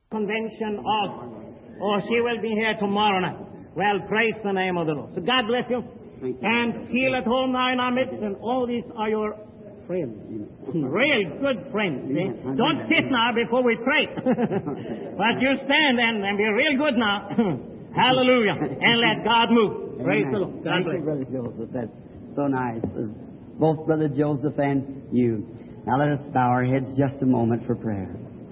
convention of, or she will be here tomorrow night. Well, praise the name of the Lord. So God bless you. And feel at home now in our midst, and all these are your friends. Real good friends. See? Don't sit now before we pray. But you stand and be real good now. Hallelujah. And let God move. Praise the Lord. God bless you, Brother Joseph. That's so nice. Both Brother Joseph and you. Now let us bow our heads just a moment for prayer.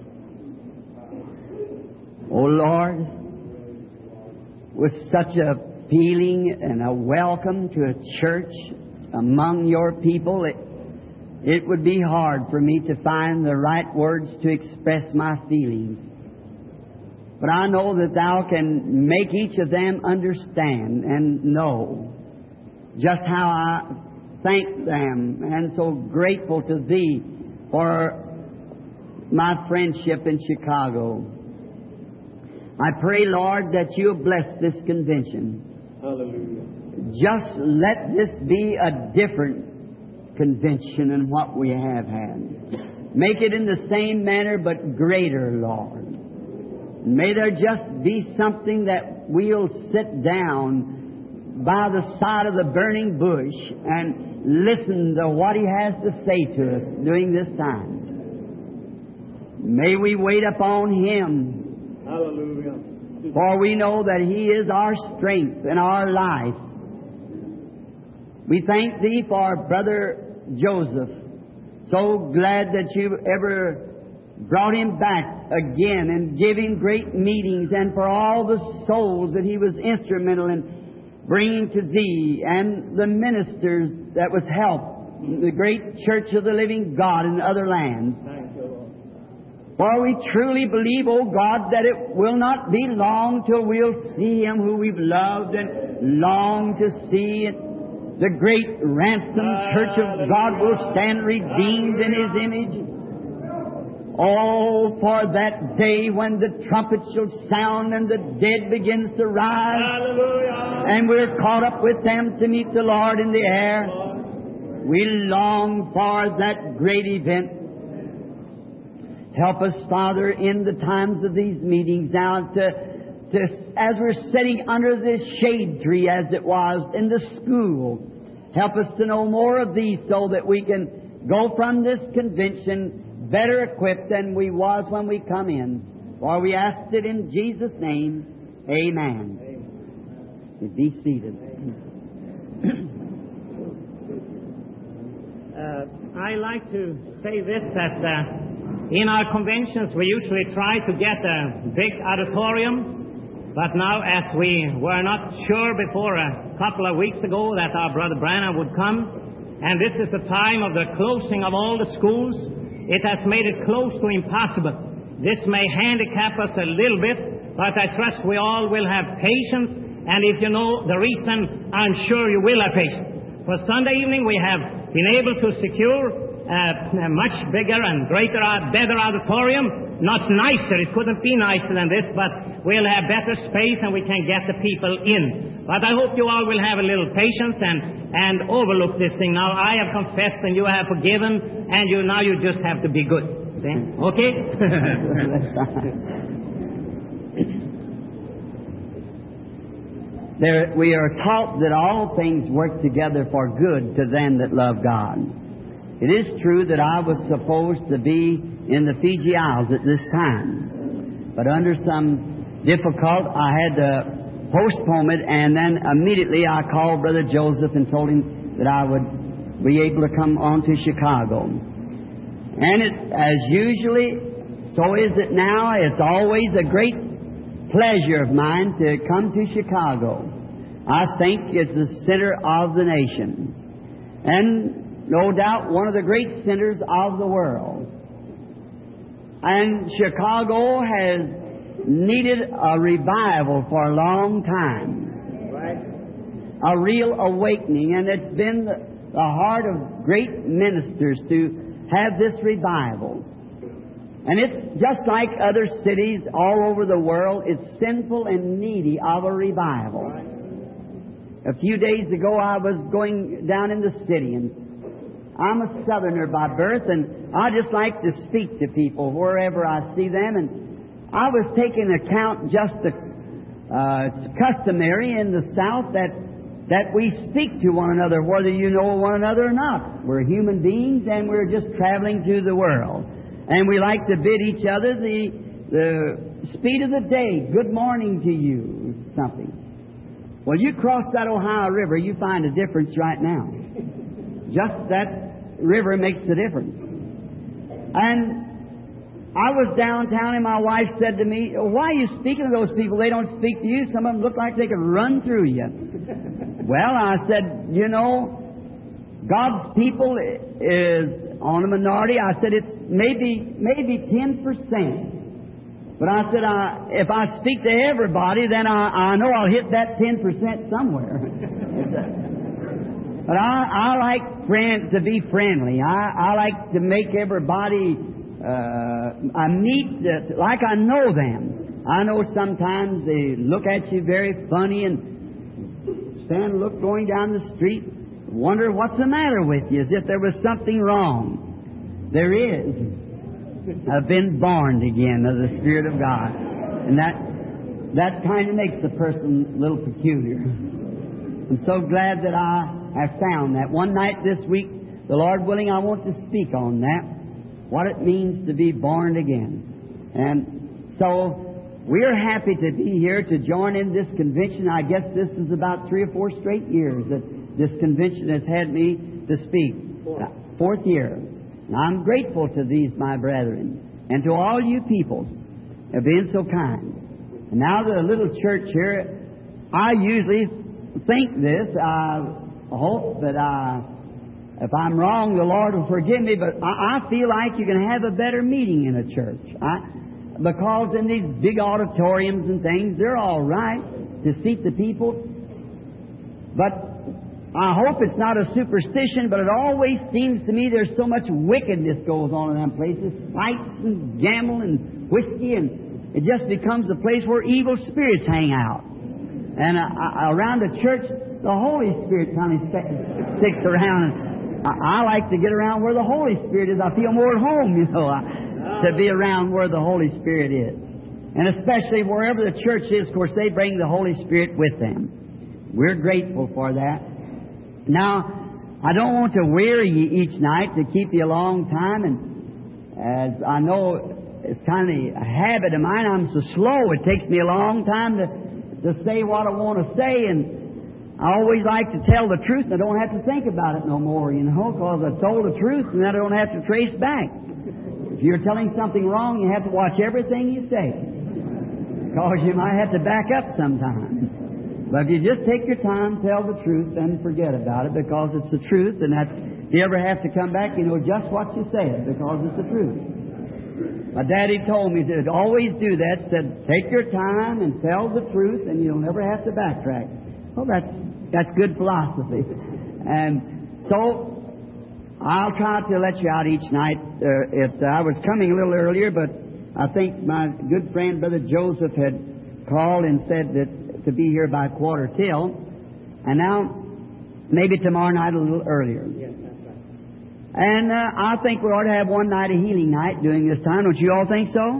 Oh Lord, with such a feeling and a welcome to a church among your people, it would be hard for me to find the right words to express my feelings. But I know that Thou can make each of them understand and know just how I thank them and so grateful to Thee for my friendship in Chicago. I pray, Lord, that You'll bless this convention. Hallelujah. Just let this be a different convention than what we have had. Make it in the same manner but greater, Lord. May there just be something that we'll sit down by the side of the burning bush and listen to what He has to say to us during this time. May we wait upon Him. Hallelujah. For we know that He is our strength and our life. We thank Thee for Brother Joseph. So glad that You ever brought him back again and gave him great meetings, and for all the souls that he was instrumental in bringing to Thee, and the ministers that was helped, the great Church of the Living God in other lands. For we truly believe, O God, that it will not be long till we'll see Him who we've loved and long to see. The great ransomed Church of God will stand redeemed in His image. Oh, for that day when the trumpet shall sound and the dead begins to rise. Hallelujah. And we're caught up with them to meet the Lord in the air. We long for that great event. Help us, Father, in the times of these meetings now as we're sitting under this shade tree as it was in the school. Help us to know more of Thee so that we can go from this convention better equipped than we was when we come in. For we asked it in Jesus' name. Amen. Be seated. I like to say this, that in our conventions we usually try to get a big auditorium, but now as we were not sure before a couple of weeks ago that our Brother Branham would come, and this is the time of the closing of all the schools, it has made it close to impossible. This may handicap us a little bit, but I trust we all will have patience, and if you know the reason, I'm sure you will have patience. For Sunday evening we have been able to secure a much bigger and greater, better auditorium. Not nicer, it couldn't be nicer than this, but we'll have better space and we can get the people in. But I hope you all will have a little patience and overlook this thing. Now I have confessed and you have forgiven, and now you just have to be good. Okay? We are taught that all things work together for good to them that love God. It is true that I was supposed to be in the Fiji Isles at this time, but under some difficulty I had to postpone it, and then immediately I called Brother Joseph and told him that I would be able to come on to Chicago. And it, as usually, so is it now. It's always a great pleasure of mine to come to Chicago. I think it's the center of the nation, and no doubt one of the great centers of the world. And Chicago has needed a revival for a long time. A real awakening. And it's been the heart of great ministers to have this revival. And it's just like other cities all over the world. It's sinful and needy of a revival. A few days ago I was going down in the city, and I'm a Southerner by birth, and I just like to speak to people wherever I see them. And I was taking account just the customary in the South that we speak to one another, whether you know one another or not. We're human beings, and we're just traveling through the world. And we like to bid each other the speed of the day, good morning to you, something. Well, you cross that Ohio River, you find a difference right now. Just that river makes the difference. And I was downtown, and my wife said to me, "Why are you speaking to those people? They don't speak to you. Some of them look like they could run through you." Well, I said, you know, God's people is on a minority. I said it's maybe 10%. But I said, if I speak to everybody, then I know I'll hit that 10% somewhere. But I like to be friendly. I like to make everybody I meet like I know them. I know sometimes they look at you very funny and stand and look going down the street, wonder what's the matter with you, as if there was something wrong. There is. I've been born again of the Spirit of God. And that kind of makes a person a little peculiar. I'm so glad that I have found that. One night this week, the Lord willing, I want to speak on that, what it means to be born again. And so we're happy to be here to join in this convention. I guess this is about 3 or 4 straight years that this convention has had me to speak. Fourth year. And I'm grateful to these, my brethren, and to all you people have been so kind. And now the little church here, I usually think this. I hope that if I'm wrong, the Lord will forgive me, but I feel like you can have a better meeting in a church. Because in these big auditoriums and things, they're all right to seat the people. But I hope it's not a superstition, but it always seems to me there's so much wickedness goes on in them places. Fights and gamble and whiskey, and it just becomes a place where evil spirits hang out. And around the church, the Holy Spirit kind of sticks around. And I like to get around where the Holy Spirit is. I feel more at home, you know, to be around where the Holy Spirit is. And especially wherever the church is, of course, they bring the Holy Spirit with them. We're grateful for that. Now, I don't want to weary you each night to keep you a long time. And as I know, it's kind of a habit of mine. I'm so slow. It takes me a long time to say what I want to say. And I always like to tell the truth, and I don't have to think about it no more, you know, because I told the truth, and then I don't have to trace back. If you're telling something wrong, you have to watch everything you say, because you might have to back up sometimes. But if you just take your time, tell the truth, then forget about it, because it's the truth, and that if you ever have to come back, you know just what you said, because it's the truth. My daddy told me to always do that, said, take your time and tell the truth, and you'll never have to backtrack. Well, that's good philosophy. And so I'll try to let you out each night. I was coming a little earlier, but I think my good friend, Brother Joseph, had called and said that to be here by 1:15. And now, maybe tomorrow night a little earlier. Yes, that's right. And I think we ought to have one night, a healing night, during this time. Don't you all think so?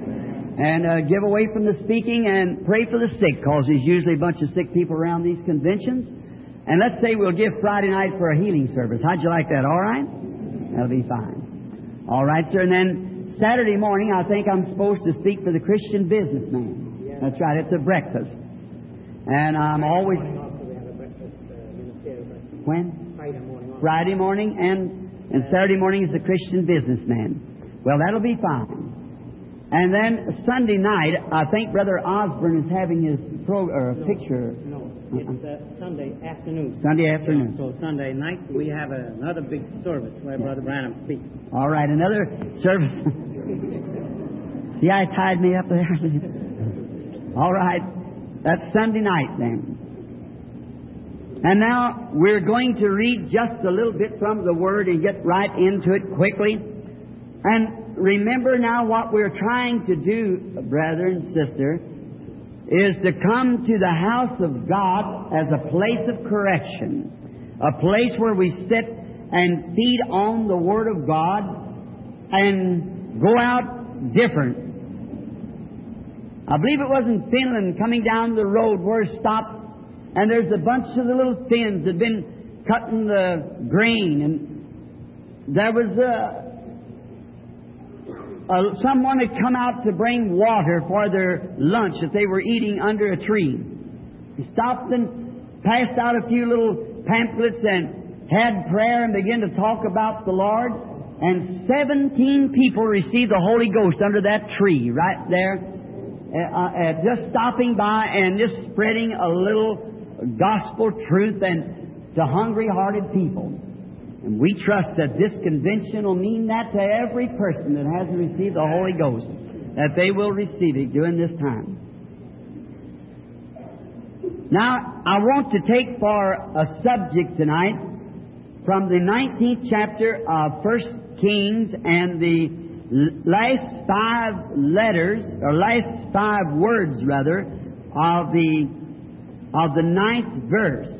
And give away from the speaking and pray for the sick, because there's usually a bunch of sick people around these conventions. And let's say we'll give Friday night for a healing service. How'd you like that? All right? That'll be fine. All right, sir. And then Saturday morning, I think I'm supposed to speak for the Christian businessman. Yes. That's right. It's a breakfast. And I'm always... When? Friday morning. And Saturday morning is the Christian businessman. Well, that'll be fine. And then Sunday night, I think Brother Osborne is having his picture. No, it's Sunday afternoon. Sunday afternoon. Yeah, so Sunday night we have another big service where Brother Branham speaks. All right, another service. See, I tied me up there. All right, that's Sunday night then. And now we're going to read just a little bit from the Word and get right into it quickly. And remember now what we're trying to do, brother and sister, is to come to the house of God as a place of correction, a place where we sit and feed on the Word of God and go out different. I believe it was in Finland, coming down the road where it stopped, and there's a bunch of the little Finns that had been cutting the grain, and there was someone had come out to bring water for their lunch that they were eating under a tree. He stopped and passed out a few little pamphlets and had prayer and began to talk about the Lord. And 17 people received the Holy Ghost under that tree right there, just stopping by and just spreading a little gospel truth and to hungry-hearted people. And we trust that this convention will mean that to every person that hasn't received the Holy Ghost, that they will receive it during this time. Now, I want to take for a subject tonight from the 19th chapter of 1 Kings and the last 5 letters, or last 5 words rather, of the 9th verse.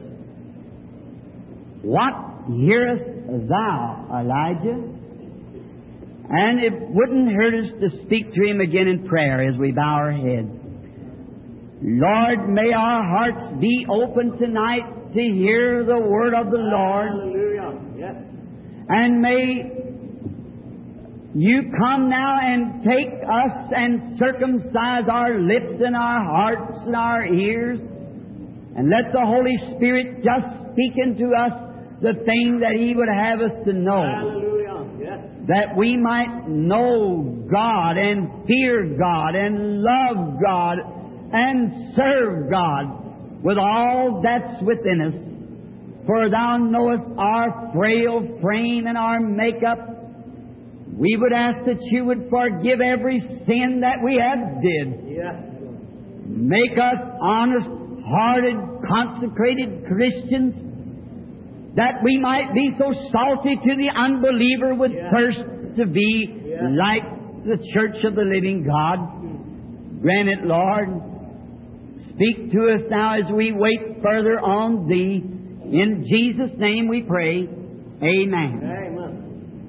What hearest thou, Elijah? And it wouldn't hurt us to speak to Him again in prayer as we bow our heads. Lord, may our hearts be open tonight to hear the word of the Lord. Hallelujah. Yes. And may You come now and take us and circumcise our lips and our hearts and our ears, and let the Holy Spirit just speak into us the thing that He would have us to know. Hallelujah. Yes. That we might know God and fear God and love God and serve God with all that's within us. For Thou knowest our frail frame and our makeup. We would ask that You would forgive every sin that we have did. Yes. Make us honest-hearted, consecrated Christians, that we might be so salty to the unbeliever with thirst to be like the church of the living God. Grant it, Lord. Speak to us now as we wait further on Thee. In Jesus' name we pray. Amen. Amen.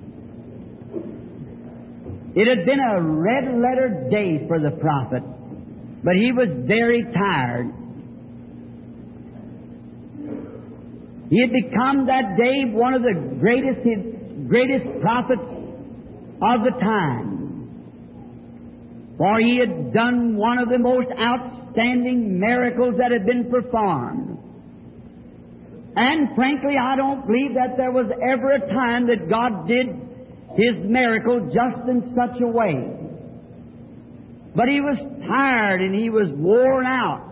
It had been a red-letter day for the prophet, but he was very tired. He had become that day one of the greatest prophets of the time. For he had done one of the most outstanding miracles that had been performed. And frankly, I don't believe that there was ever a time that God did His miracle just in such a way. But he was tired and he was worn out.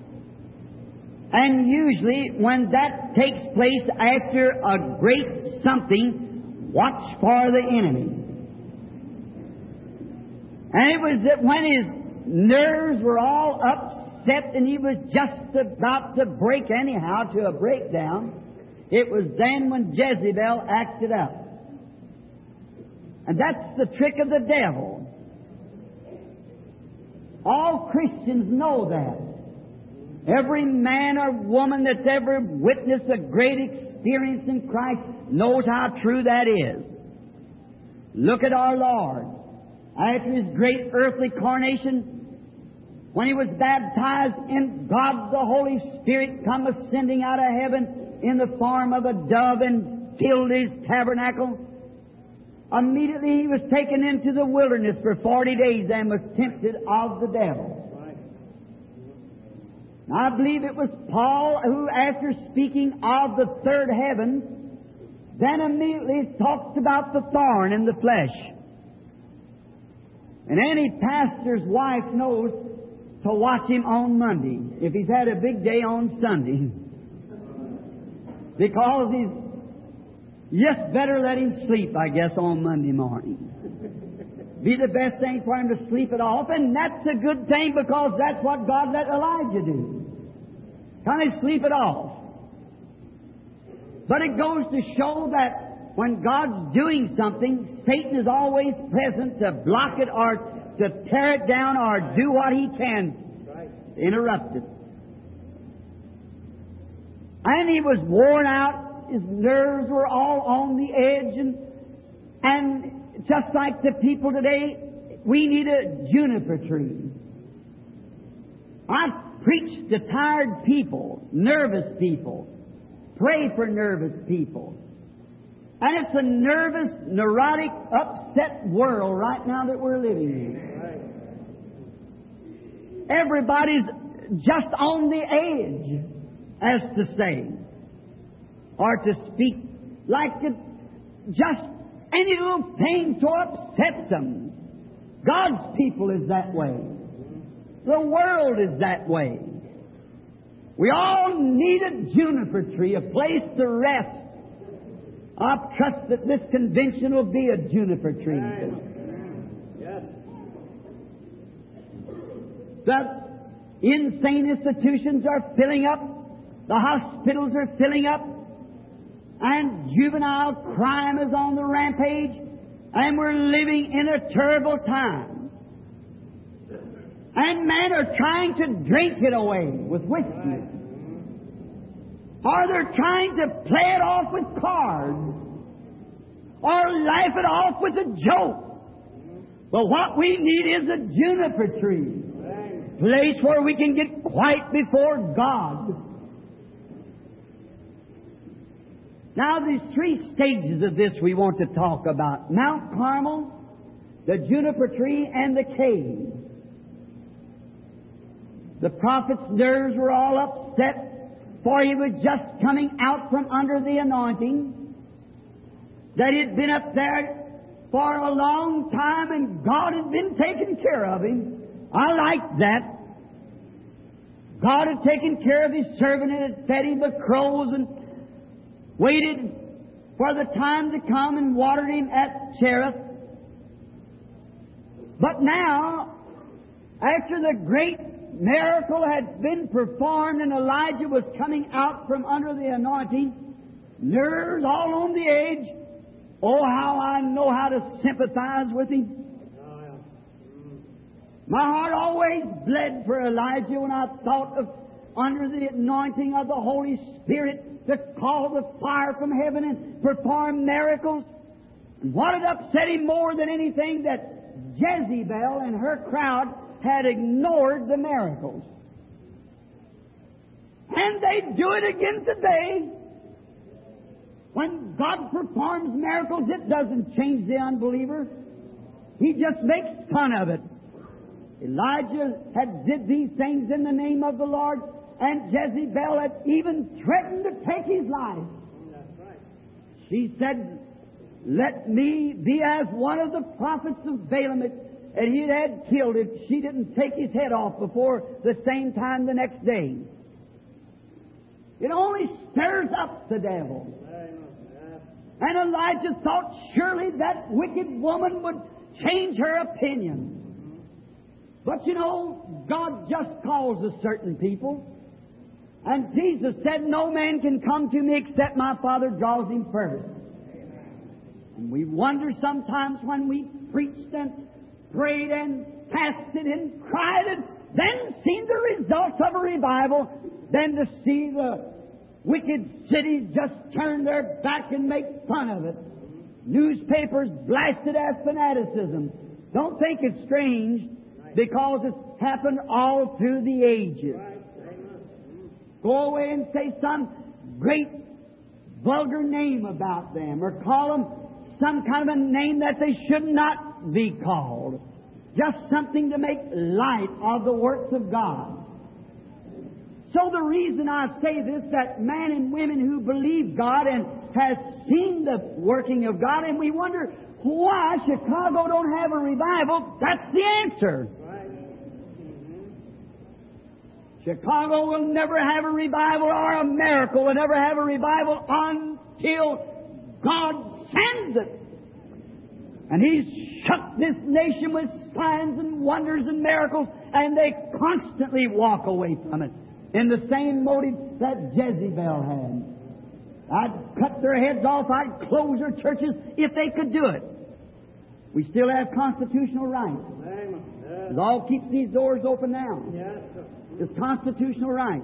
And usually when that takes place after a great something, watch for the enemy. And it was that when his nerves were all upset and he was just about to break anyhow to a breakdown, it was then when Jezebel acted up. And that's the trick of the devil. All Christians know that. Every man or woman that's ever witnessed a great experience in Christ knows how true that is. Look at our Lord. After His great earthly coronation, when He was baptized in God, the Holy Spirit come ascending out of heaven in the form of a dove and filled His tabernacle. Immediately He was taken into the wilderness for 40 days and was tempted of the devil. Now, I believe it was Paul who, after speaking of the third heaven, then immediately talked about the thorn in the flesh. And any pastor's wife knows to watch him on Monday, if he's had a big day on Sunday. Because he's just better let him sleep, I guess, on Monday morning. Be the best thing for him to sleep it off, and that's a good thing because that's what God let Elijah do. Kind of sleep it off. But it goes to show that when God's doing something, Satan is always present to block it or to tear it down or do what he can to interrupt it. And he was worn out. His nerves were all on the edge. And just like the people today, we need a juniper tree. I've preached to tired people, nervous people. Pray for nervous people. And it's a nervous, neurotic, upset world right now that we're living in. Everybody's just on the edge, as to say, or to speak like just any little thing so upsets them. God's people is that way. The world is that way. We all need a juniper tree, a place to rest. I trust that this convention will be a juniper tree. Yes. The insane institutions are filling up. The hospitals are filling up. And juvenile crime is on the rampage. And we're living in a terrible time. And men are trying to drink it away with whiskey. Or they're trying to play it off with cards. Or laugh it off with a joke. But what we need is a juniper tree. Place where we can get quiet before God. Now, there's three stages of this we want to talk about. Mount Carmel, the juniper tree, and the cave. The prophet's nerves were all upset, for he was just coming out from under the anointing, that he'd been up there for a long time and God had been taking care of him. I like that. God had taken care of His servant and had fed him with crows and waited for the time to come and watered him at Cherith. But now, after the great miracle had been performed and Elijah was coming out from under the anointing, nerves all on the edge. Oh, how I know how to sympathize with him. My heart always bled for Elijah when I thought of under the anointing of the Holy Spirit to call the fire from heaven and perform miracles. And what had upset him more than anything, that Jezebel and her crowd had ignored the miracles. And they do it again today. When God performs miracles, it doesn't change the unbeliever. He just makes fun of it. Elijah had did these things in the name of the Lord, and Jezebel had even threatened to take his life. That's right. She said, "Let me be as one of the prophets of Balaam," and he had killed it. She didn't take his head off before the same time the next day. It only stirs up the devil. And Elijah thought surely that wicked woman would change her opinion. But you know, God just calls a certain people. And Jesus said, "No man can come to me except my Father draws him first." And we wonder sometimes when we preached and prayed and fasted and cried and then seen the results of a revival, then to see the wicked cities just turn their back and make fun of it. Newspapers blasted as fanaticism. Don't think it's strange, because it's happened all through the ages. Go away and say some great vulgar name about them, or call them some kind of a name that they should not be called. Just something to make light of the works of God. So the reason I say this, that men and women who believe God and has seen the working of God, and we wonder why Chicago don't have a revival, that's the answer. Chicago will never have a revival, or a miracle will never have a revival until God sends it. And He's shook this nation with signs and wonders and miracles, and they constantly walk away from it in the same motive that Jezebel had. I'd cut their heads off, I'd close their churches if they could do it. We still have constitutional rights. It all keeps these doors open now. It's constitutional right.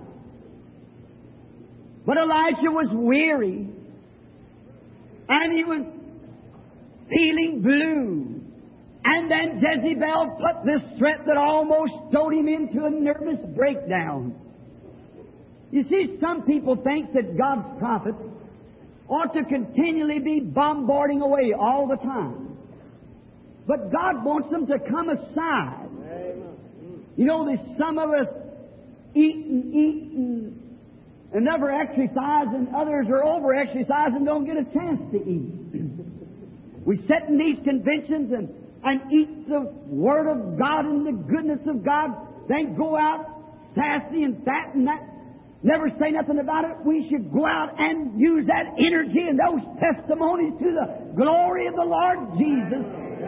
But Elijah was weary, and he was feeling blue. And then Jezebel put this threat that almost stowed him into a nervous breakdown. You see, some people think that God's prophets ought to continually be bombarding away all the time. But God wants them to come aside. You know, there's some of us eat and never exercise, and others are over-exercised and don't get a chance to eat. We sit in these conventions and eat the Word of God and the goodness of God, then go out sassy and fat and that, never say nothing about it. We should go out and use that energy and those testimonies to the glory of the Lord Jesus.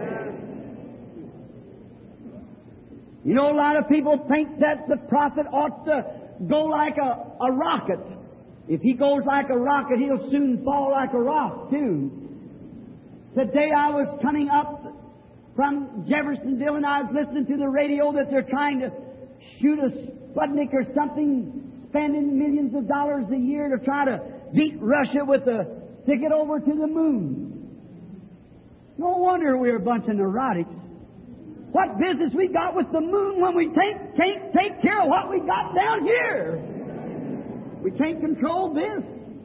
You know, a lot of people think that the prophet ought to go like a rocket. If he goes like a rocket, he'll soon fall like a rock, too. Today I was coming up from Jeffersonville and I was listening to the radio that they're trying to shoot a Sputnik or something, spending millions of dollars a year to try to beat Russia with a ticket over to the moon. No wonder we're a bunch of neurotics. What business we got with the moon when we can't take care of what we got down here? We can't control this.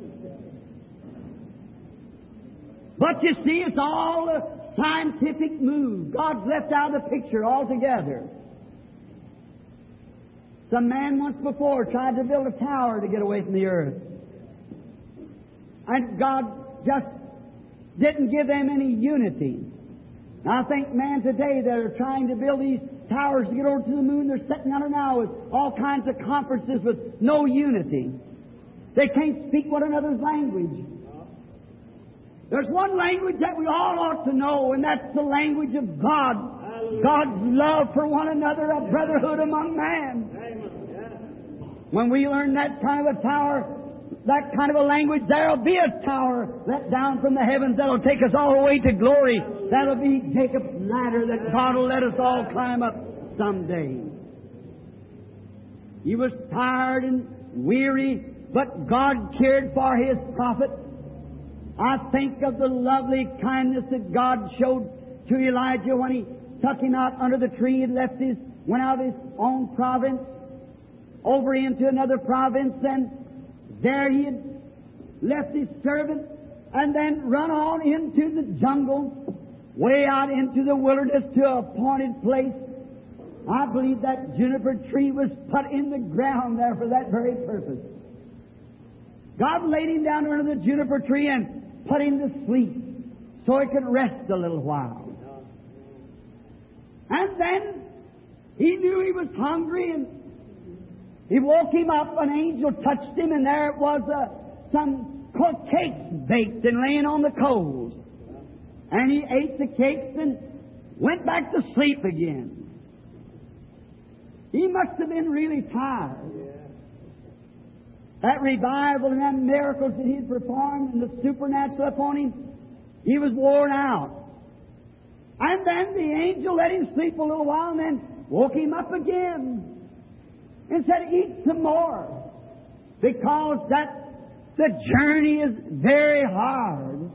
But you see, it's all a scientific move. God's left out of the picture altogether. Some man once before tried to build a tower to get away from the earth. And God just didn't give them any unity. Now, I think man today that are trying to build these towers to get over to the moon, they're sitting under now with all kinds of conferences with no unity. They can't speak one another's language. There's one language that we all ought to know, and that's the language of God. God's love for one another, a brotherhood among man. When we learn that kind of a tower, that kind of a language, there'll be a tower let down from the heavens that'll take us all the way to glory. That'll be Jacob's ladder that God will let us all climb up someday. He was tired and weary, but God cared for His prophet. I think of the lovely kindness that God showed to Elijah when He took him out under the tree and went out of his own province over into another province, and there he had left his servant and then run on into the jungle, way out into the wilderness to an appointed place. I believe that juniper tree was put in the ground there for that very purpose. God laid him down under the juniper tree and put him to sleep so he could rest a little while. And then he knew he was hungry, and he woke him up. An angel touched him, and there it was some cooked cakes baked and laying on the coals. And he ate the cakes and went back to sleep again. He must have been really tired. That revival and that miracles that he had performed and the supernatural upon him, he was worn out. And then the angel let him sleep a little while and then woke him up again and said, eat some more, because the journey is very hard.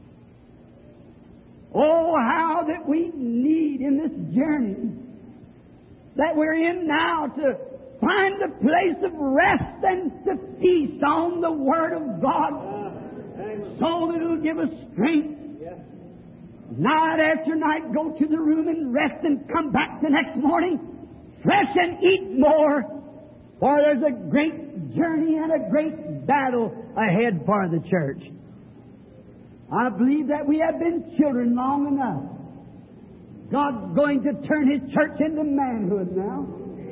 Oh, how that we need in this journey that we're in now to find a place of rest and to feast on the Word of God, so that it'll give us strength. Night after night, go to the room and rest and come back the next morning fresh and eat more. For there's a great journey and a great battle ahead for the church. I believe that we have been children long enough. God's going to turn His church into manhood now.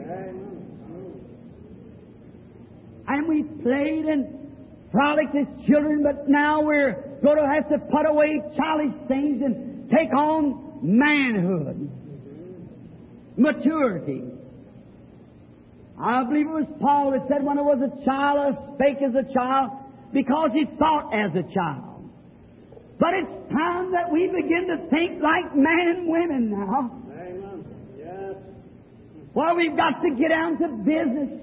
And we played and frolicked as children, but now we're going to have to put away childish things and take on manhood, maturity. I believe it was Paul that said, when I was a child, I spake as a child, because he thought as a child. But it's time that we begin to think like men and women now. Amen. Yes. Well, we've got to get down to business.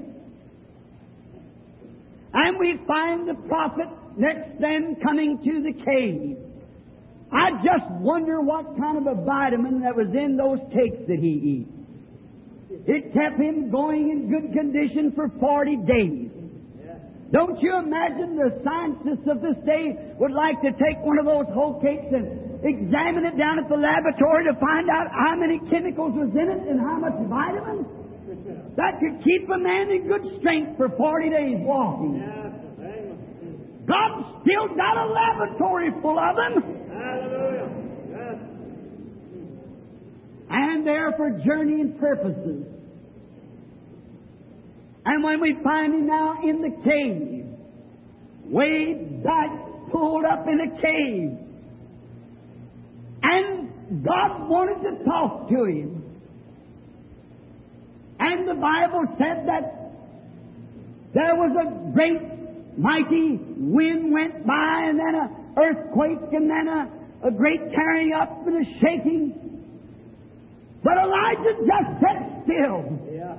And we find the prophet next then coming to the cave. I just wonder what kind of a vitamin that was in those cakes that he eat. It kept him going in good condition for 40 days. Don't you imagine the scientists of this day would like to take one of those whole cakes and examine it down at the laboratory to find out how many chemicals was in it and how much vitamin? That could keep a man in good strength for 40 days walking. God's still got a laboratory full of them. Hallelujah. Yes. And they're for journeying purposes. And when we find him now in the cave, way back, pulled up in a cave, and God wanted to talk to him. And the Bible said that there was a great mighty wind went by, and then an earthquake, and then a great tearing up and a shaking. But Elijah just sat still. Yeah.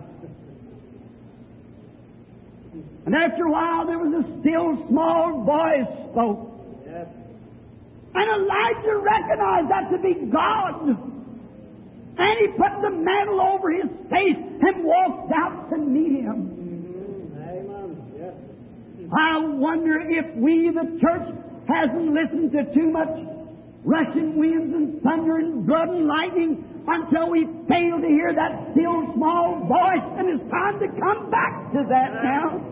And after a while, there was a still small voice spoke. Yes. And Elijah recognized that to be God. And he put the mantle over his face and walked out to meet him. Amen. Yes. I wonder if we, the church, hasn't listened to too much rushing winds and thunder and blood and lightning until we fail to hear that still small voice, and it's time to come back to that now.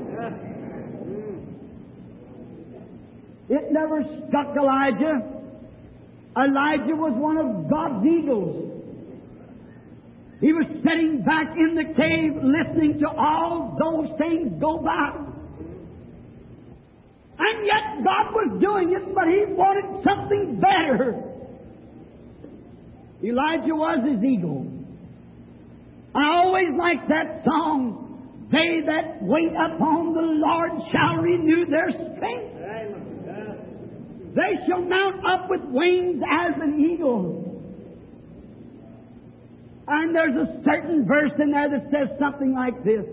It never struck Elijah. Elijah was one of God's eagles. He was sitting back in the cave listening to all those things go by. And yet God was doing it, but he wanted something better. Elijah was his eagle. I always liked that song, "They that wait upon the Lord shall renew their strength. They shall mount up with wings as an eagle." And there's a certain verse in there that says something like this: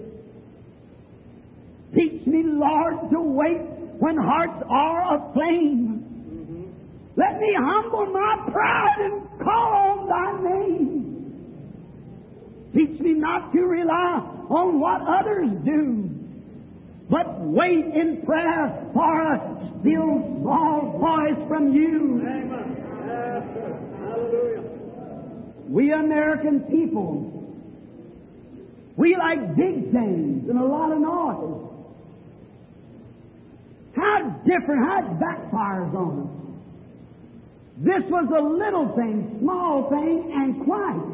"Teach me, Lord, to wait when hearts are aflame. Let me humble my pride and call on thy name. Teach me not to rely on what others do, but wait in prayer for a still small voice from you." Amen. Yes, sir. Hallelujah. We American people, we like big things and a lot of noise. How different, how it backfires on us. This was a little thing, small thing, and quiet.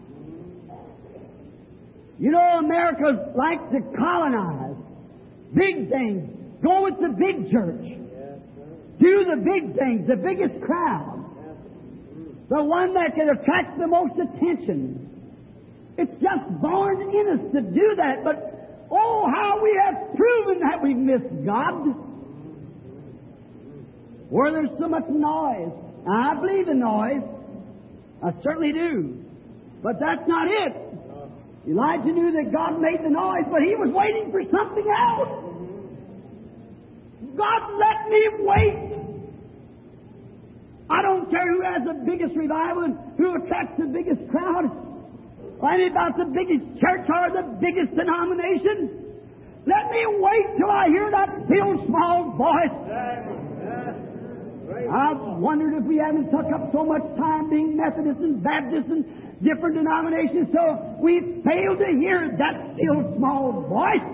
You know, America likes to colonize. Big things. Go with the big church. Do the big things, the biggest crowd. The one that can attract the most attention. It's just born in us to do that, but oh, how we have proven that we've missed God. Where there's so much noise. Now, I believe in noise. I certainly do. But that's not it. Elijah knew that God made the noise, but he was waiting for something else. God, let me wait. I don't care who has the biggest revival and who attracts the biggest crowd, or any about the biggest church or the biggest denomination. Let me wait till I hear that still small voice. I've wondered if we haven't took up so much time being Methodists and Baptists and different denominations, so we fail to hear that still small voice.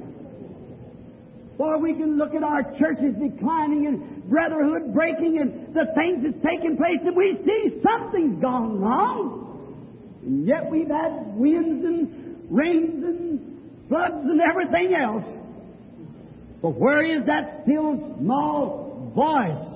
Or we can look at our churches declining and brotherhood breaking and the things that's taking place, and we see something's gone wrong. And yet we've had winds and rains and floods and everything else. But where is that still small voice?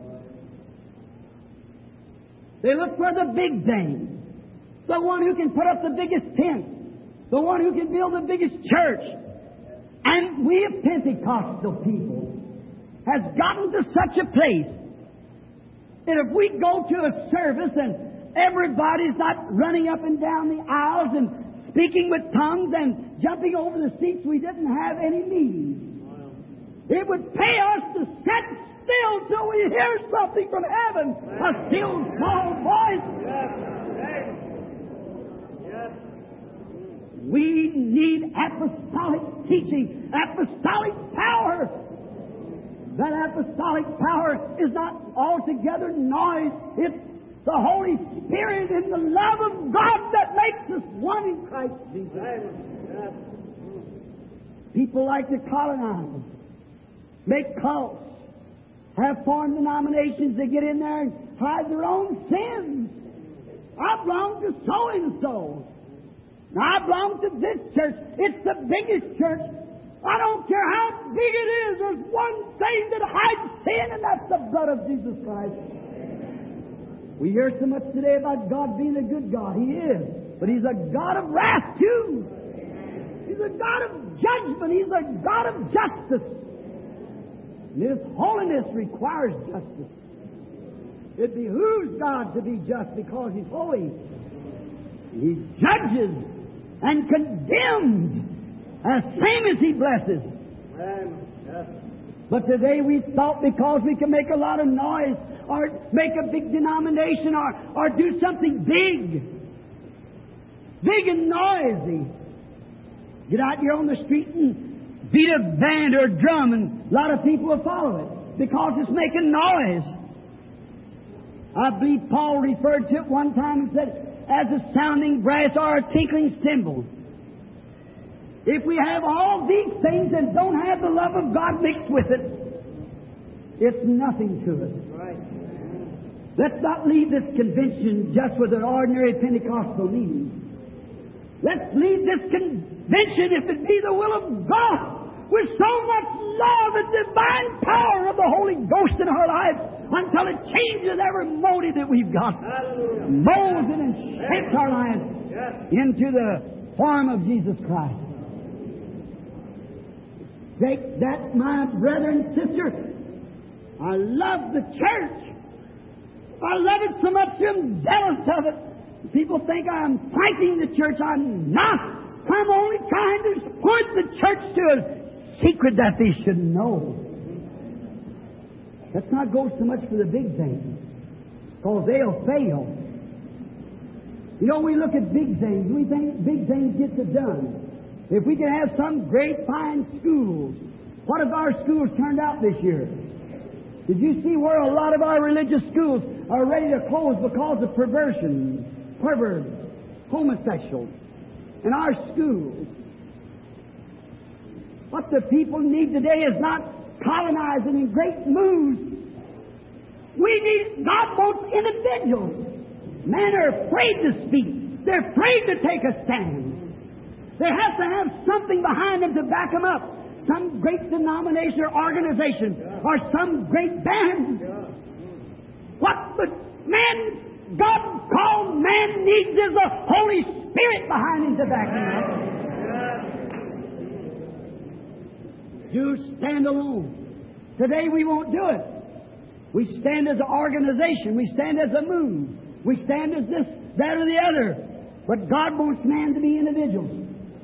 They look for the big thing, the one who can put up the biggest tent, the one who can build the biggest church. And we of Pentecostal people has gotten to such a place that if we go to a service and everybody's not running up and down the aisles and speaking with tongues and jumping over the seats, we didn't have any meetings. It would pay us to sit still till we hear something from heaven. A still small voice. We need apostolic teaching, apostolic power. That apostolic power is not altogether noise. It's the Holy Spirit and the love of God that makes us one in Christ Jesus. People like to colonize, make cults, have foreign denominations that get in there and hide their own sins. I belong to so-and-so. Now, I belong to this church. It's the biggest church. I don't care how big it is. There's one thing that hides sin, and that's the blood of Jesus Christ. We hear so much today about God being a good God. He is. But He's a God of wrath, too. He's a God of judgment. He's a God of justice. And His holiness requires justice. It behooves God to be just because He's holy. He judges and condemns as same as He blesses. But today we thought because we can make a lot of noise or make a big denomination or do something big and noisy. Get out here on the street and beat a band or a drum, and a lot of people will follow it because it's making noise. I believe Paul referred to it one time and said, as a sounding brass or a tinkling cymbal. If we have all these things and don't have the love of God mixed with it, it's nothing to it. Right. Let's not leave this convention just with an ordinary Pentecostal meeting. Let's leave this convention, if it be the will of God, with so much love and divine power of the Holy Ghost in our lives until it changes every motive that we've got. Hallelujah. Molds it and shapes our lives into the form of Jesus Christ. Take that, my brother and sister. I love the church. I love it so much I'm jealous of it. People think I'm fighting the church. I'm not. I'm only trying to point the church to a secret that they should know. Let's not go so much for the big things, because they'll fail. You know, we look at big things. We think big things get it done. If we can have some great fine schools, what have our schools turned out this year? Did you see where a lot of our religious schools are ready to close because of perversion, perverts, homosexuals in our schools? What the people need today is not colonizing in great moves. God wants individuals. Men are afraid to speak. They're afraid to take a stand. They have to have something behind them to back them up. Some great denomination or organization or some great band. What the man God called man needs is the Holy Spirit behind him to back him up. You stand alone. Today we won't do it. We stand as an organization. We stand as a move. We stand as this, that, or the other. But God wants man to be individuals.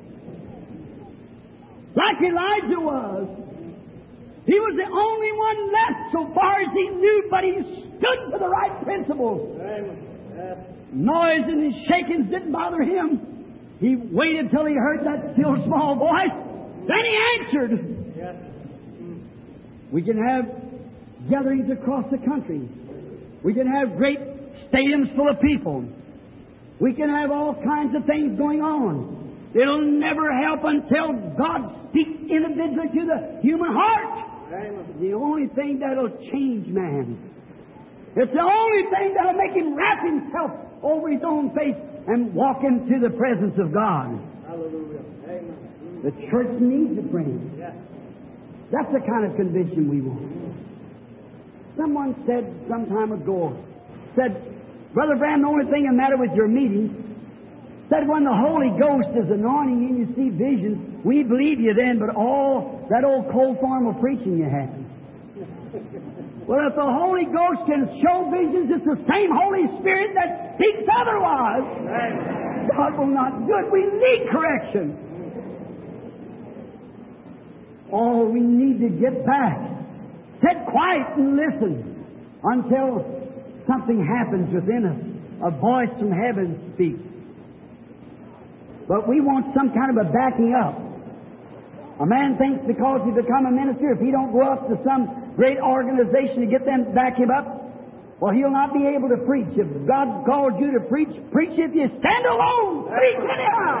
Like Elijah was. He was the only one left so far as he knew, but he stood for the right principles. Noise and his shakings didn't bother him. He waited till he heard that still small voice. Then he answered. We can have gatherings across the country. We can have great stadiums full of people. We can have all kinds of things going on. It'll never help until God speaks individually to the human heart. It's the only thing that'll change man. It's the only thing that'll make him wrap himself over his own face and walk into the presence of God. Hallelujah. Amen. The church needs a friend. That's the kind of conviction we want. Someone said some time ago, Brother Branham, the only thing that matter with your meeting, said when the Holy Ghost is anointing you and you see visions, we believe you then, but all that old cold form of preaching you had. Well, if the Holy Ghost can show visions, it's the same Holy Spirit that speaks otherwise. God will not do it. We need correction. Oh, we need to get back sit quiet and listen until something happens within us. A voice from heaven speaks. But we want some kind of a backing up. A man thinks because he's become a minister, if he don't go up to some great organization to get them to back him up, well, he'll not be able to preach. If God called you to preach, preach if you stand alone. Preach anyhow.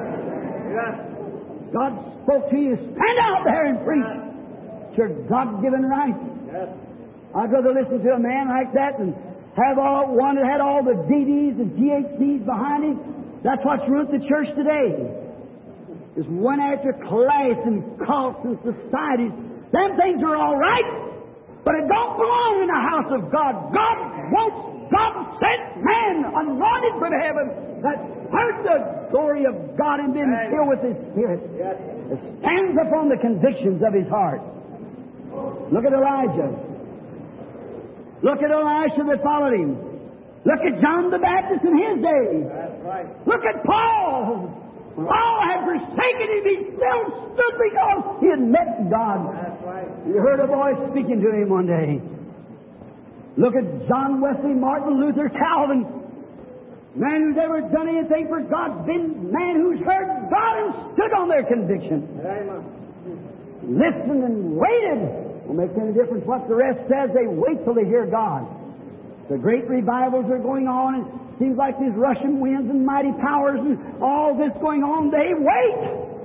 God spoke to you, stand out there and preach. It's your God-given right. I'd rather listen to a man like that and have one that had all the DDs and GHDs behind him. That's what's ruined the church today. There's one after class and cults and societies. Them things are all right, but it don't belong in the house of God. God wants God-sent man, anointed from heaven, that heard the glory of God and been filled with His Spirit. That stands upon the convictions of his heart. Look at Elijah. Look at Elisha that followed him. Look at John the Baptist in his day. Look at Paul. Paul had forsaken him. He still stood because he had met God. You heard a voice speaking to him one day. Look at John Wesley, Martin Luther, Calvin. Man who's ever done anything for God, been man who's heard God and stood on their conviction. Listened and waited. Won't make any difference what the rest says. They wait till they hear God. The great revivals are going on, and it seems like these rushing winds and mighty powers and all this going on. They wait.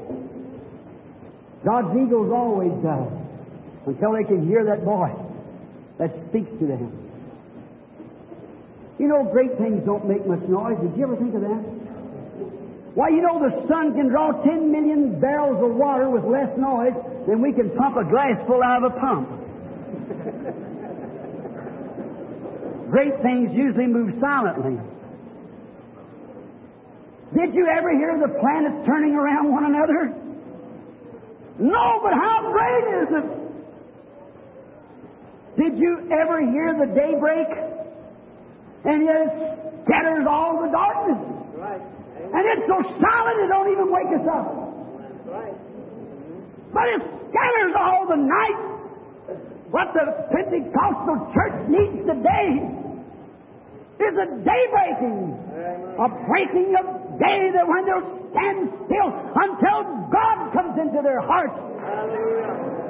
God's eagles always does until they can hear that voice that speaks to them. You know, great things don't make much noise. Did you ever think of that? Why, you know, the sun can draw 10 million barrels of water with less noise than we can pump a glass full out of a pump. Great things usually move silently. Did you ever hear the planets turning around one another? No, but how great is it? Did you ever hear the daybreak? And yet it scatters all the darkness. Right. And it's so silent it don't even wake us up. That's right. But it scatters all the night. What the Pentecostal church needs today is a daybreaking. A breaking of day that when they'll stand still until God comes into their hearts. Hallelujah.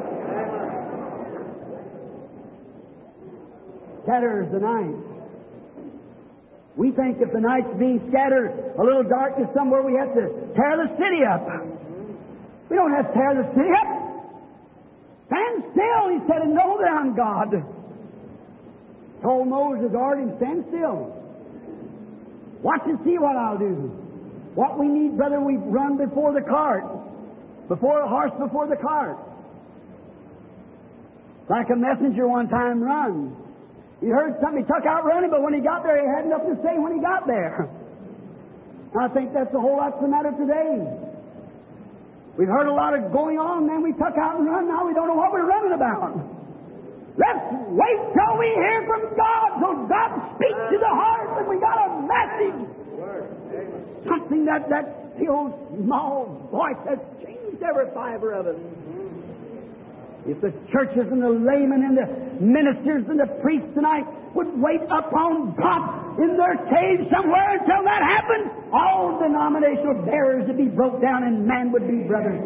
Scatters the night. We think if the night's being scattered, a little darkness somewhere, we have to tear the city up. We don't have to tear the city up. Stand still, he said, and know that I'm God. Told Moses, ordered him, stand still. Watch and see what I'll do. What we need, brother, we run before the cart. Before a horse, before the cart. Like a messenger one time run. He heard something, he took out running, but when he got there, he had nothing to say when he got there. I think that's a whole lot's the matter today. We've heard a lot of going on, and then we took out and run. Now we don't know what we're running about. Let's wait till we hear from God, till God speaks to the heart, and we got a message. Something that still small voice has changed every fiber of us. If the churches and the laymen and the ministers and the priests tonight would wait upon God in their caves somewhere until that happened, all denominational barriers would be broke down and man would be brothers.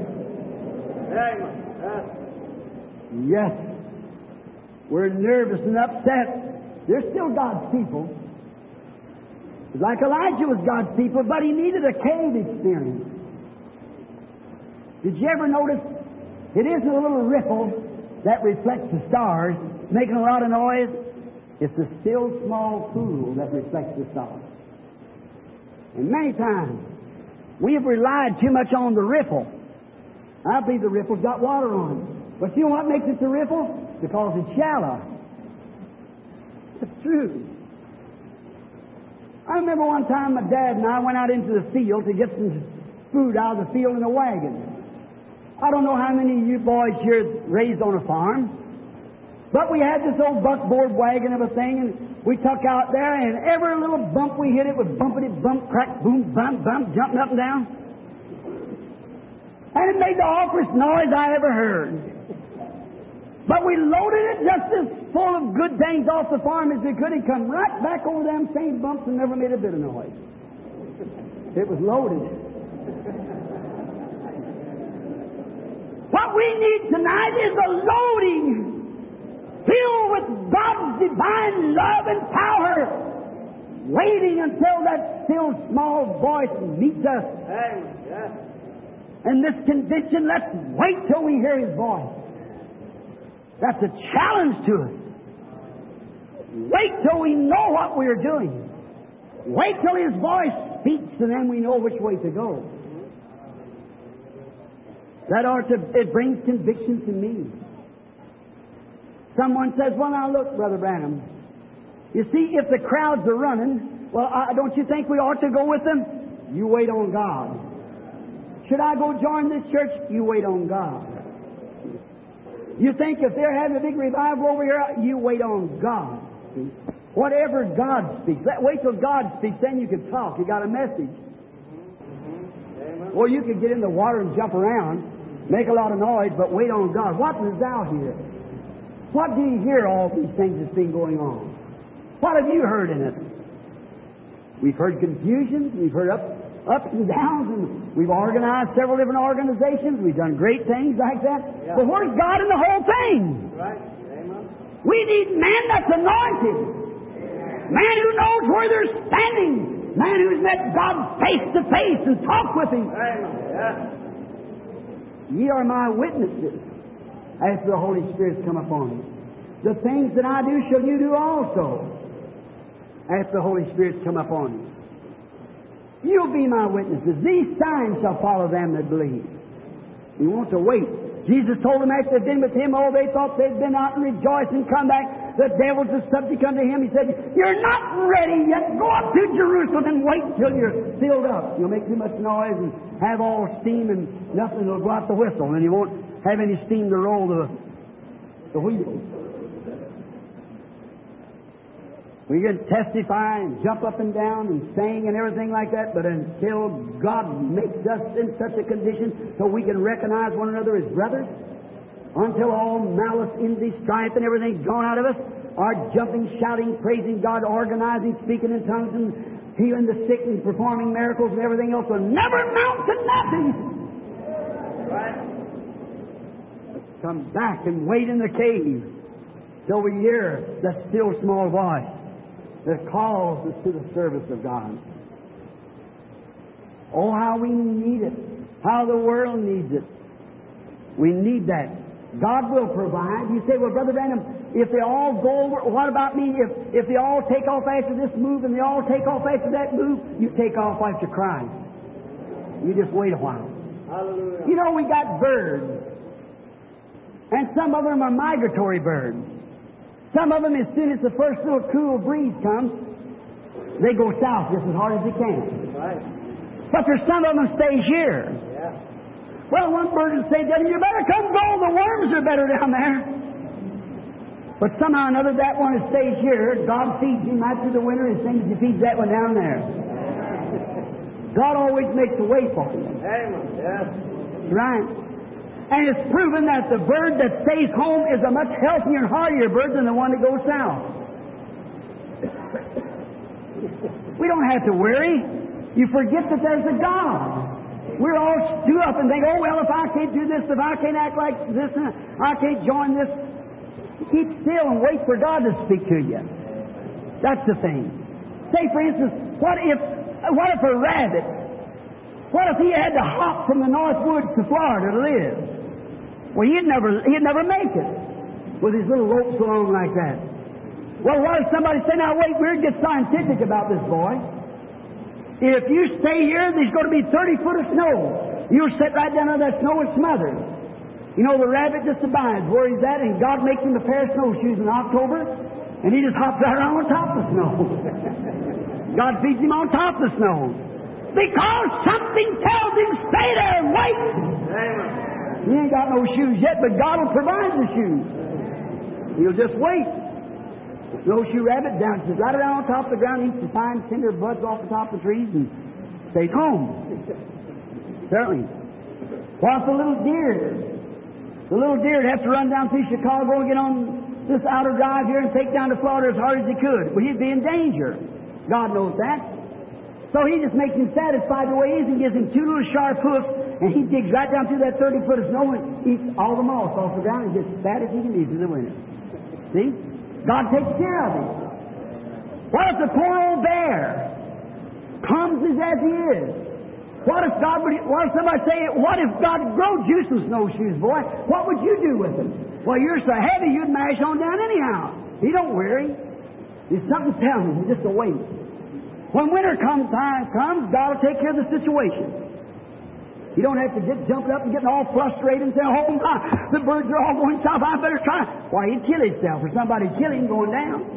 Yes. We're nervous and upset. They're still God's people. Like Elijah was God's people, but he needed a cave experience. Did you ever notice it isn't a little ripple that reflects the stars, making a lot of noise? It's a still small pool that reflects the stars. And many times, we have relied too much on the ripple. I believe the ripple's got water on it. But you know what makes it the ripple? Because it's shallow. It's true. I remember one time my dad and I went out into the field to get some food out of the field in a wagon. I don't know how many of you boys here raised on a farm, but we had this old buckboard wagon of a thing, and we took out there, and every little bump we hit it was bumpity, bump, crack, boom, bump, bump, jumping up and down. And it made the awfulest noise I ever heard. But we loaded it just as full of good things off the farm as we could and come right back over them same bumps and never made a bit of noise. It was loaded. What we need tonight is a loading filled with God's divine love and power, waiting until that still small voice meets us. And this conviction, let's wait till we hear His voice. That's a challenge to us. Wait till we know what we are doing. Wait till His voice speaks, and then we know which way to go. It brings conviction to me. Someone says, well, now look, Brother Branham, you see, if the crowds are running, well, don't you think we ought to go with them? You wait on God. Should I go join this church? You wait on God. You think if they're having a big revival over here, you wait on God. Whatever God speaks, wait till God speaks, then you can talk. You got a message. Or you could get in the water and jump around, make a lot of noise, but wait on God. What does thou hear? What do you hear all these things that's been going on? What have you heard in it? We've heard confusion, we've heard ups and downs, and we've organized several different organizations. We've done great things like that. Yeah. But where's God in the whole thing? Right. Amen. We need man that's anointed. Man who knows where they're standing. Man who's met God face to face and talked with Him. Yeah. Ye are my witnesses after the Holy Spirit's come upon you. The things that I do shall you do also after the Holy Spirit's come upon you. You'll be my witnesses. These signs shall follow them that believe. You want to wait. Jesus told them after they'd been with Him, they thought they'd been out and rejoiced and come back. The devil's a subject unto Him. He said, you're not ready yet. Go up to Jerusalem and wait until you're filled up. You'll make too much noise and have all steam and nothing will go out the whistle. And you won't have any steam to roll the wheels. We can testify and jump up and down and sing and everything like that, but until God makes us in such a condition so we can recognize one another as brothers, until all malice, envy, strife, and everything's gone out of us, our jumping, shouting, praising God, organizing, speaking in tongues, and healing the sick and performing miracles and everything else will never amount to nothing. Right. Let's come back and wait in the cave till we hear the still small voice that calls us to the service of God. Oh, how we need it. How the world needs it. We need that. God will provide. You say, well, Brother Branham, if they all go over, what about me? If they all take off after this move and they all take off after that move, you take off after Christ. You just wait a while. Hallelujah. You know, we got birds. And some of them are migratory birds. Some of them, as soon as the first little cool breeze comes, they go south just as hard as they can. Right. But there's some of them stays here. Yeah. Well, one bird will say, "Daddy, you better come go. The worms are better down there." But somehow or another, that one that stays here, God feeds him right through the winter as soon as He feeds that one down there. God always makes a way for him. Amen. Yes. Right. And it's proven that the bird that stays home is a much healthier and hardier bird than the one that goes south. We don't have to worry. You forget that there's a God. We're all stew up and think, oh, well, if I can't do this, if I can't act like this, I can't join this. Keep still and wait for God to speak to you. That's the thing. Say, for instance, what if a rabbit, what if he had to hop from the North Woods to Florida to live? Well, he'd never make it with his little ropes along like that. Well, what if somebody said, now wait, we'll get scientific about this boy. If you stay here, there's going to be 30 foot of snow. You'll sit right down under that snow and smother. You know, the rabbit just abides where he's at, and God makes him a pair of snowshoes in October, and he just hops right around on top of the snow. God feeds him on top of the snow. Because something tells him, stay there and wait. Amen. He ain't got no shoes yet, but God will provide the shoes. He'll just wait. The snowshoe rabbit dances right around on top of the ground, eats the fine tender buds off the top of the trees, and stays home. Certainly. What's the little deer? The little deer would have to run down through Chicago and get on this outer drive here and take down to Florida as hard as he could. Well, he'd be in danger. God knows that. So he just makes him satisfied the way he is and gives him two little sharp hoofs, and he digs right down through that 30 foot of snow and eats all the moss off the ground and gets as fat as he can be through the winter. See? God takes care of him. What if the poor old bear comes as he is? What if somebody say, what if God growed you some snowshoes, boy? What would you do with them? Well, you're so heavy you'd mash on down anyhow. He don't weary. There's something telling him, just a wait. When winter comes, God will take care of the situation. You don't have to get jumping up and getting all frustrated and say, oh my, the birds are all going south, I better try. Why, he'd kill himself or somebody kill him going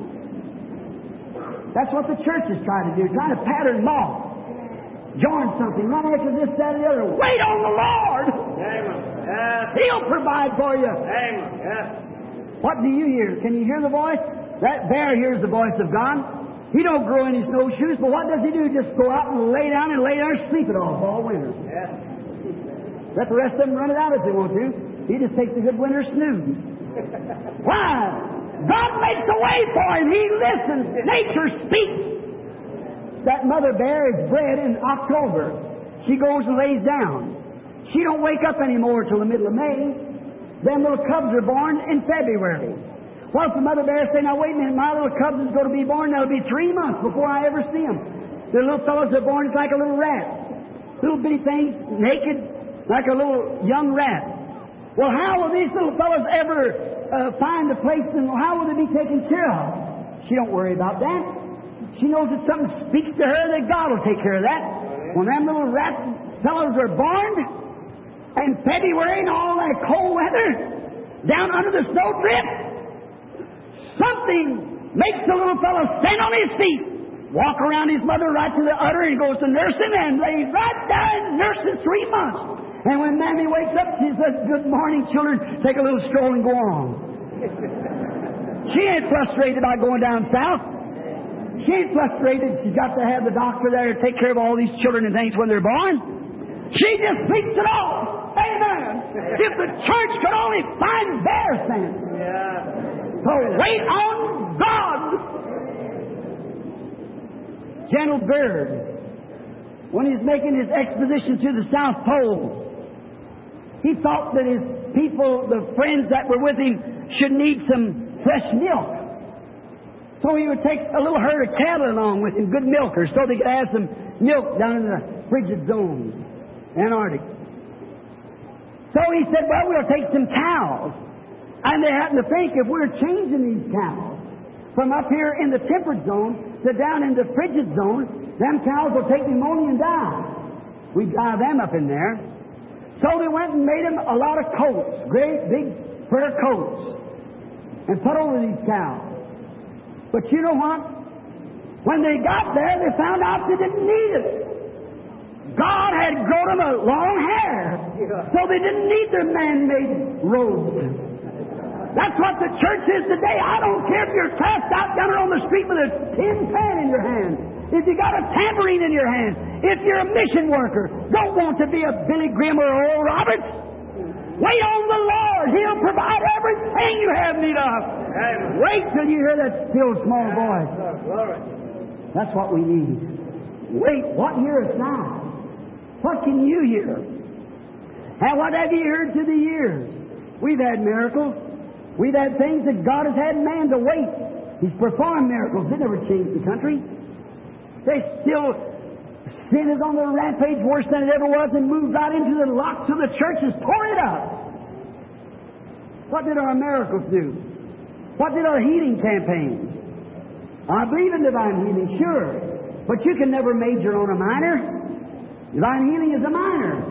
down. That's what the church is trying to do, trying to pattern them off. Join something, run after this, that, and the other. Wait on the Lord! Amen. Yes. He'll provide for you. Amen. Yes. What do you hear? Can you hear the voice? That bear hears the voice of God. He don't grow any snowshoes, but what does he do? Just go out and lay down and sleep it off all winter. Yes. Let the rest of them run it out if they want to. He just takes a good winter snooze. Why? God makes a way for him. He listens. Nature speaks. That mother bear is bred in October. She goes and lays down. She don't wake up anymore till the middle of May. Them little cubs are born in February. Well, if the mother bear say, now wait a minute, my little cubs is going to be born, that'll be 3 months before I ever see them. The little fellows are born, it's like a little rat. Little bitty things, naked, like a little young rat. Well, how will these little fellows ever find a place, and how will they be taken care of? She don't worry about that. She knows that something speaks to her, that God will take care of that. When them little rat fellows are born, in February and all that cold weather, down under the snowdrift, something makes the little fellow stand on his feet, walk around his mother right to the udder, and goes to nursing and lays right down and nurses 3 months. And when Mammy wakes up, she says, good morning, children, take a little stroll and go on. She ain't frustrated about going down south. She ain't frustrated. She's got to have the doctor there to take care of all these children and things when they're born. She just sleeps it off. Amen. If the church could only find their sense. Yeah. So wait on God. General Byrd, when he's making his expedition to the South Pole, he thought that his people, the friends that were with him, should need some fresh milk. So he would take a little herd of cattle along with him, good milkers, so they could have some milk down in the frigid zone, Antarctic. So he said, well, we'll take some cows. And they happened to think, if we're changing these cows from up here in the temperate zone to down in the frigid zone, them cows will take pneumonia and die. We drive them up in there. So they went and made them a lot of coats, great big fur coats, and put over these cows. But you know what? When they got there, they found out they didn't need it. God had grown them a long hair, so they didn't need their man-made robes. That's what the church is today. I don't care if you're cast out down on the street with a tin pan in your hand, if you got a tambourine in your hand, if you're a mission worker, don't want to be a Billy Graham or Oral Roberts. Wait on the Lord. He'll provide everything you have need of. Wait till you hear that still small voice. That's what we need. Wait, what hearest thou? What can you hear? And what have you heard through the years? We've had miracles. We've had things that God has had man to wait. He's performed miracles. They never changed the country. They still, sin is on the rampage worse than it ever was, and moved right into the locks of the churches. Tore it up. What did our miracles do? What did our healing campaigns? I believe in divine healing, sure. But you can never major on a minor. Divine healing is a minor.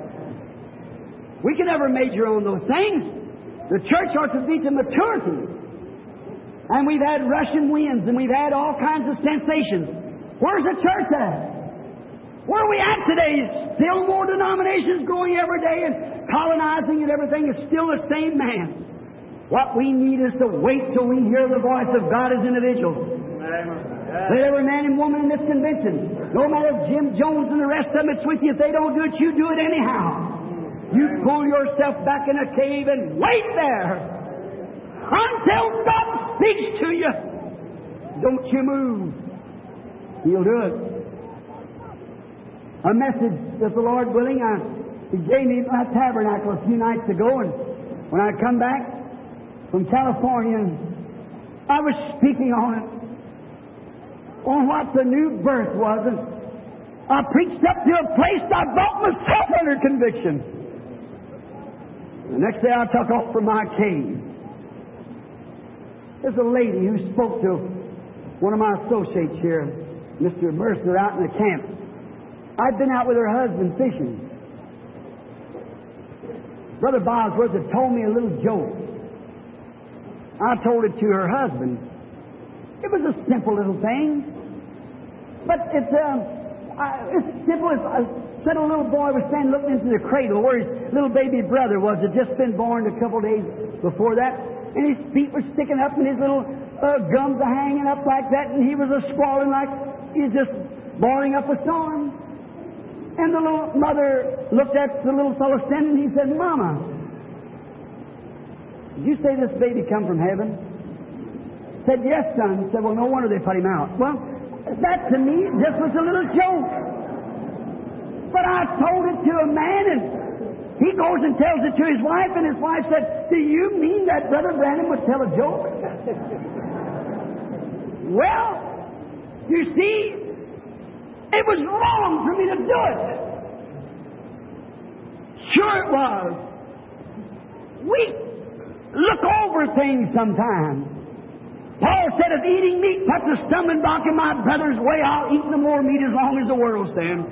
We can never major on those things. The church ought to be to maturity. And we've had Russian winds, and we've had all kinds of sensations. Where's the church at? Where are we at today? Still more denominations growing every day and colonizing and everything. Is still the same man. What we need is to wait till we hear the voice of God as individuals. Let every man and woman in this convention, no matter if Jim Jones and the rest of them it's with you, if they don't do it, you do it anyhow. You pull yourself back in a cave and wait there until God speaks to you. Don't you move. He'll do it. A message that the Lord willing, He gave me at my tabernacle a few nights ago, and when I come back from California, I was speaking on it, on what the new birth was, and I preached up to a place I brought myself under conviction. The next day I took off from my cave. There's a lady who spoke to one of my associates here, Mr. Mercer, out in the camp. I'd been out with her husband fishing. Brother Bosworth had told me a little joke. I told it to her husband. It was a simple little thing. But it's simple as I said a little boy was standing looking into the cradle where his little baby brother was, had just been born a couple days before that, and his feet were sticking up and his little gums are hanging up like that, and he was squalling like he was just boiling up a storm. And the little mother looked at the little fellow standing, and he said, "Mama, did you say this baby come from heaven?" Said, "Yes, son." He said, "Well, no wonder they put him out." Well, that to me just was a little joke. But I told it to a man, and he goes and tells it to his wife, and his wife said, "Do you mean that Brother Branham would tell a joke?" Well, you see, it was wrong for me to do it. Sure it was. We look over things sometimes. Paul said, "If eating meat puts a stumbling block in my brother's way, I'll eat no more meat as long as the world stands."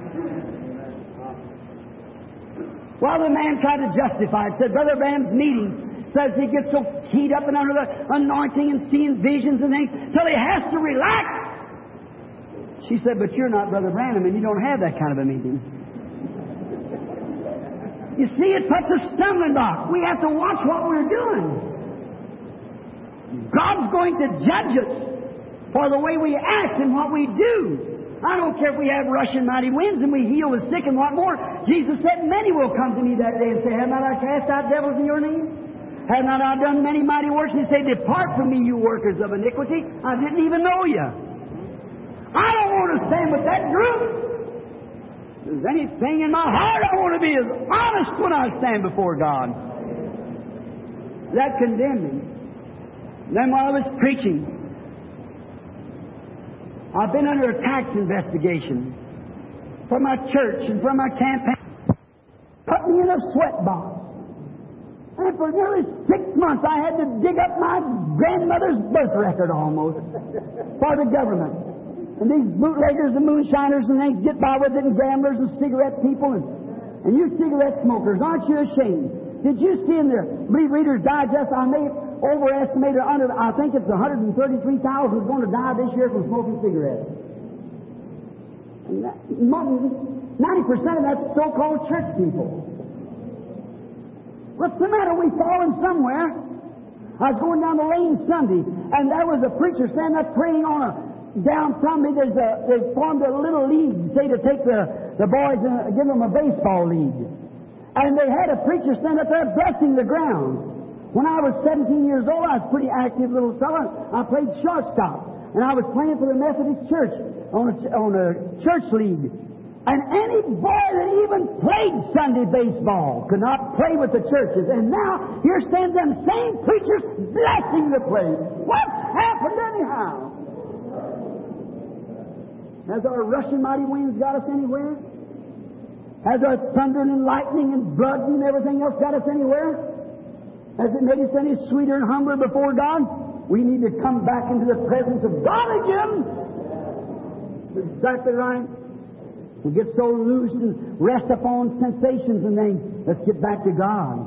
Well, the man tried to justify it. Said, "Brother Branham's meeting says he gets so keyed up and under the anointing and seeing visions and things till he has to relax." She said, "But you're not Brother Branham, and you don't have that kind of a meeting." You see, it puts a stumbling block. We have to watch what we're doing. God's going to judge us for the way we act and what we do. I don't care if we have rushing mighty winds and we heal the sick and what more. Jesus said, "Many will come to me that day and say, 'Have not I cast out devils in your name? Have not I done many mighty works?' And he say, 'Depart from me, you workers of iniquity. I didn't even know you.'" I don't want to stand with that group. If there's anything in my heart, I want to be as honest when I stand before God. That condemned me. Then while I was preaching, I've been under a tax investigation from my church and from my campaign. Put me in a sweat box. And for nearly 6 months I had to dig up my grandmother's birth record almost for the government. And these bootleggers and moonshiners and things get by with it, and gamblers and cigarette people and you cigarette smokers, aren't you ashamed? Did you see in the Reader's Digest, I may overestimate it under, I think it's 133,000 is going to die this year from smoking cigarettes. And 90% of that's so-called church people. What's the matter? We fallen somewhere. I was going down the lane Sunday, and there was a preacher standing up praying on down from me. They formed a little league, say, to take the boys and give them a baseball league. And they had a preacher stand up there blessing the ground. When I was 17 years old, I was a pretty active little fella. I played shortstop, and I was playing for the Methodist Church on a church league. And any boy that even played Sunday baseball could not play with the churches. And now here stands them same preachers blessing the place. What's happened anyhow? Has our rushing mighty winds got us anywhere? Has our thundering and lightning and blood and everything else got us anywhere? Has it made us any sweeter and humbler before God? We need to come back into the presence of God again. That's exactly right. We get so loose and rest upon sensations and things. Let's get back to God.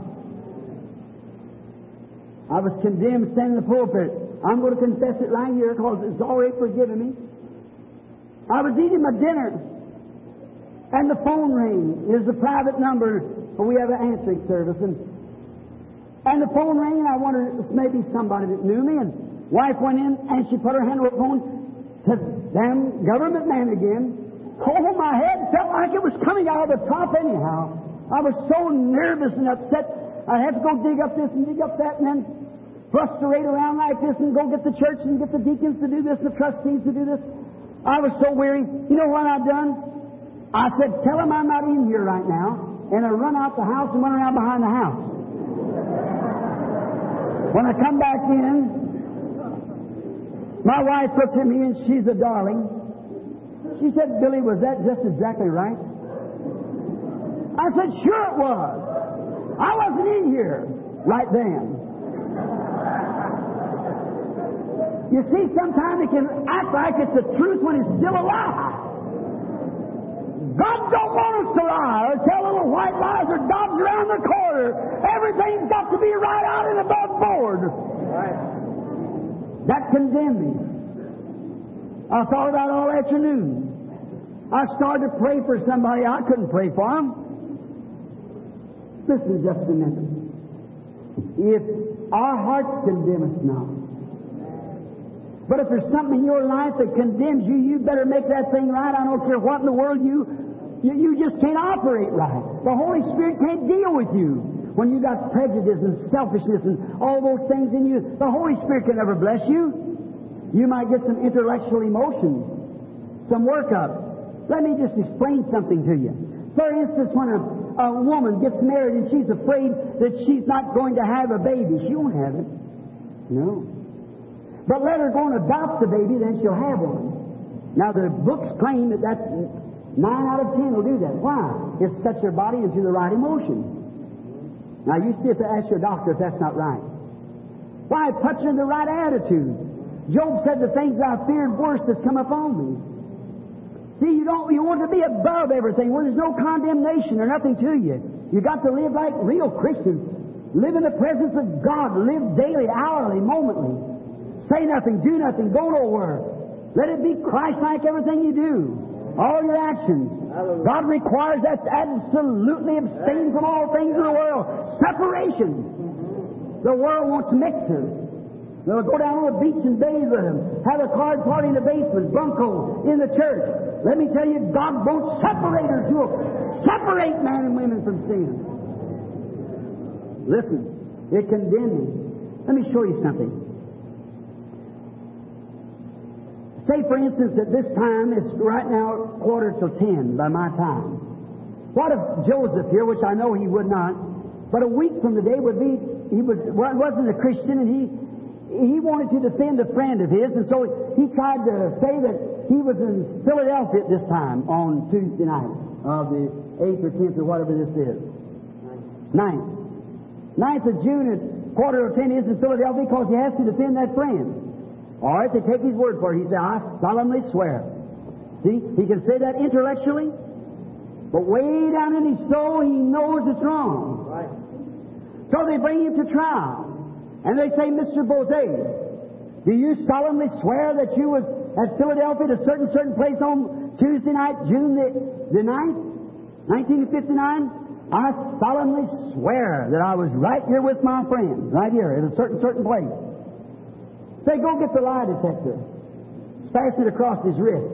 I was condemned standing in the pulpit. I'm going to confess it right here because it's already forgiven me. I was eating my dinner, and the phone rang. It was a private number, but we have an answering service. And the phone rang, and I wondered if maybe somebody that knew me. And wife went in, and she put her hand on the phone to damn government man again. Oh, my head felt like it was coming out of the top anyhow. I was so nervous and upset. I had to go dig up this and dig up that and then frustrate around like this and go get the church and get the deacons to do this and the trustees to do this. I was so weary. You know what I've done? I said, tell them I'm not in here right now. And I run out the house and went around behind the house. When I come back in, my wife looked at me and she's a darling. She said, Billy, was that just exactly right? I said, sure it was. I wasn't in here right then. You see, sometimes it can act like it's the truth when it's still a lie. God don't want us to lie or tell little white lies or dodge around the corner. Everything's got to be right out and above board. Right. That condemned me. I thought about it all afternoon. I started to pray for somebody. I couldn't pray for them. Listen just a minute. If our hearts condemn us not, but if there's something in your life that condemns you, you better make that thing right. I don't care what in the world you just can't operate right. The Holy Spirit can't deal with you. When you got prejudice and selfishness and all those things in you, the Holy Spirit can never bless you. You might get some intellectual emotion, some workup. Let me just explain something to you. For instance, when a woman gets married and she's afraid that she's not going to have a baby, she won't have it. No. But let her go and adopt the baby, then she'll have one. Now, the books claim that 9 out of 10 will do that. Why? It sets her body into the right emotion. Now, you still have to ask your doctor if that's not right. Why? It puts her in the right attitude. Job said, the things I feared worst has come upon me. See, you want to be above everything where there's no condemnation or nothing to you. You got to live like real Christians. Live in the presence of God. Live daily, hourly, momently. Say nothing, do nothing, go nowhere. Let it be Christ-like everything you do. All your actions. God requires that to absolutely abstain from all things in the world. Separation. The world wants mixers. They'll go down on the beach and bathe with them. Have a card party in the basement, bunco in the church. Let me tell you, God won't separate her to separate man and women from sin. Listen, it condemns me. Let me show you something. Say, for instance, at this time, it's right now 9:45 by my time. What if Joseph here, which I know he would not, but a week from the day would be, wasn't a Christian, and he wanted to defend a friend of his, and so he tried to say that he was in Philadelphia at this time on Tuesday night of the 8th or 10th or whatever this is. 9th of June at 9:45 is in Philadelphia because he has to defend that friend. All right, they take his word for it. He said, I solemnly swear. See, he can say that intellectually, but way down in his soul, he knows it's wrong. Right. So they bring him to trial. And they say, Mr. Bozay, do you solemnly swear that you was at Philadelphia at a certain place on Tuesday night, June the 9th, 1959? I solemnly swear that I was right here with my friend, right here at a certain place. Say, go get the lie detector. Fasten it across his wrist.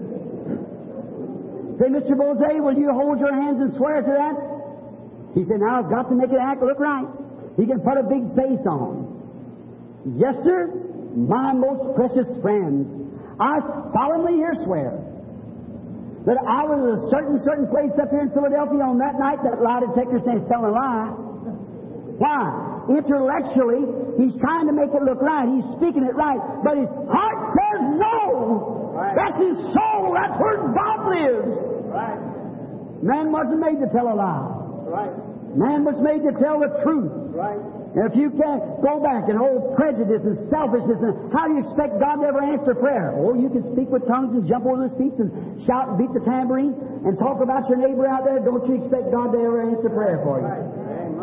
Say, Mr. Bozay, will you hold your hands and swear to that? He said, now I've got to make it look right. He can put a big face on. Yes, sir, my most precious friends, I solemnly here swear that I was at a certain place up here in Philadelphia on that night. That lie detector saying he's telling a lie. Why? Intellectually, he's trying to make it look right. He's speaking it right. But his heart says no. Right. That's his soul. That's where God lives. Right. Man wasn't made to tell a lie. Right. Man was made to tell the truth. Right. And if you can't go back and hold prejudice and selfishness, and how do you expect God to ever answer prayer? Oh, you can speak with tongues and jump over the seats and shout and beat the tambourine and talk about your neighbor out there. Don't you expect God to ever answer prayer for you? Right.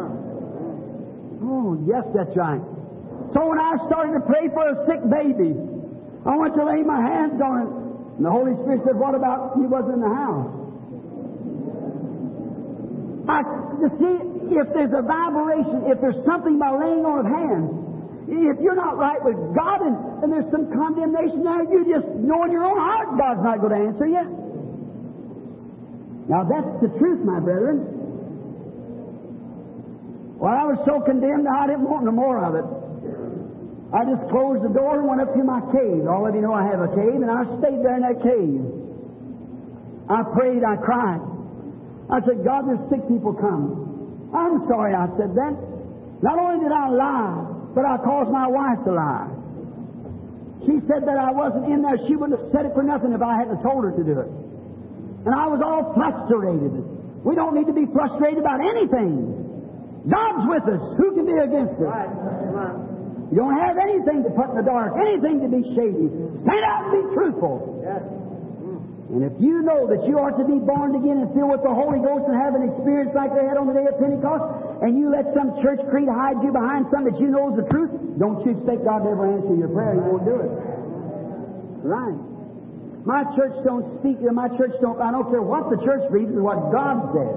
Oh, yes, that's right. So when I started to pray for a sick baby, I went to lay my hands on it. And the Holy Spirit said, what about he wasn't in the house? You see, if there's a vibration, if there's something by laying on of hands, if you're not right with God and there's some condemnation there, you just know in your own heart God's not going to answer you. Now that's the truth, my brethren. Well, I was so condemned I didn't want no more of it. I just closed the door and went up to my cave. All of you know I have a cave, and I stayed there in that cave. I prayed, I cried. I said, God, there's sick people come. I'm sorry I said that. Not only did I lie, but I caused my wife to lie. She said that I wasn't in there. She wouldn't have said it for nothing if I hadn't told her to do it. And I was all frustrated. We don't need to be frustrated about anything. God's with us. Who can be against us? Right. Come on. You don't have anything to put in the dark, anything to be shady. Stand out and be truthful. Yes. And if you know that you are to be born again and filled with the Holy Ghost and have an experience like they had on the day of Pentecost, and you let some church creed hide you behind something that you know is the truth, don't you expect God to ever answer your prayer. He won't do it. Right. My church don't speak, I don't care what the church reads, it's what God says.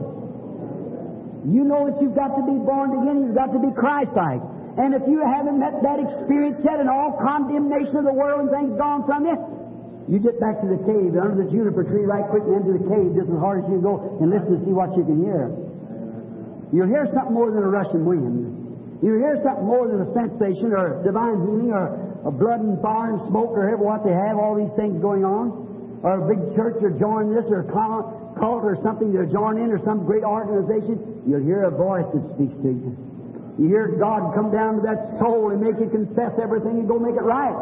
You know that you've got to be born again, you've got to be Christ-like. And if you haven't met that experience yet and all condemnation of the world and things gone from you, you get back to the cave, under the juniper tree right quick and into the cave just as hard as you can go and listen to see what you can hear. You'll hear something more than a rushing wind. You'll hear something more than a sensation or divine healing or a blood and fire and smoke or whatever what they have, all these things going on. Or a big church or join this or a cult or something they're joining in or some great organization. You'll hear a voice that speaks to you. You hear God come down to that soul and make you confess everything and go make it right.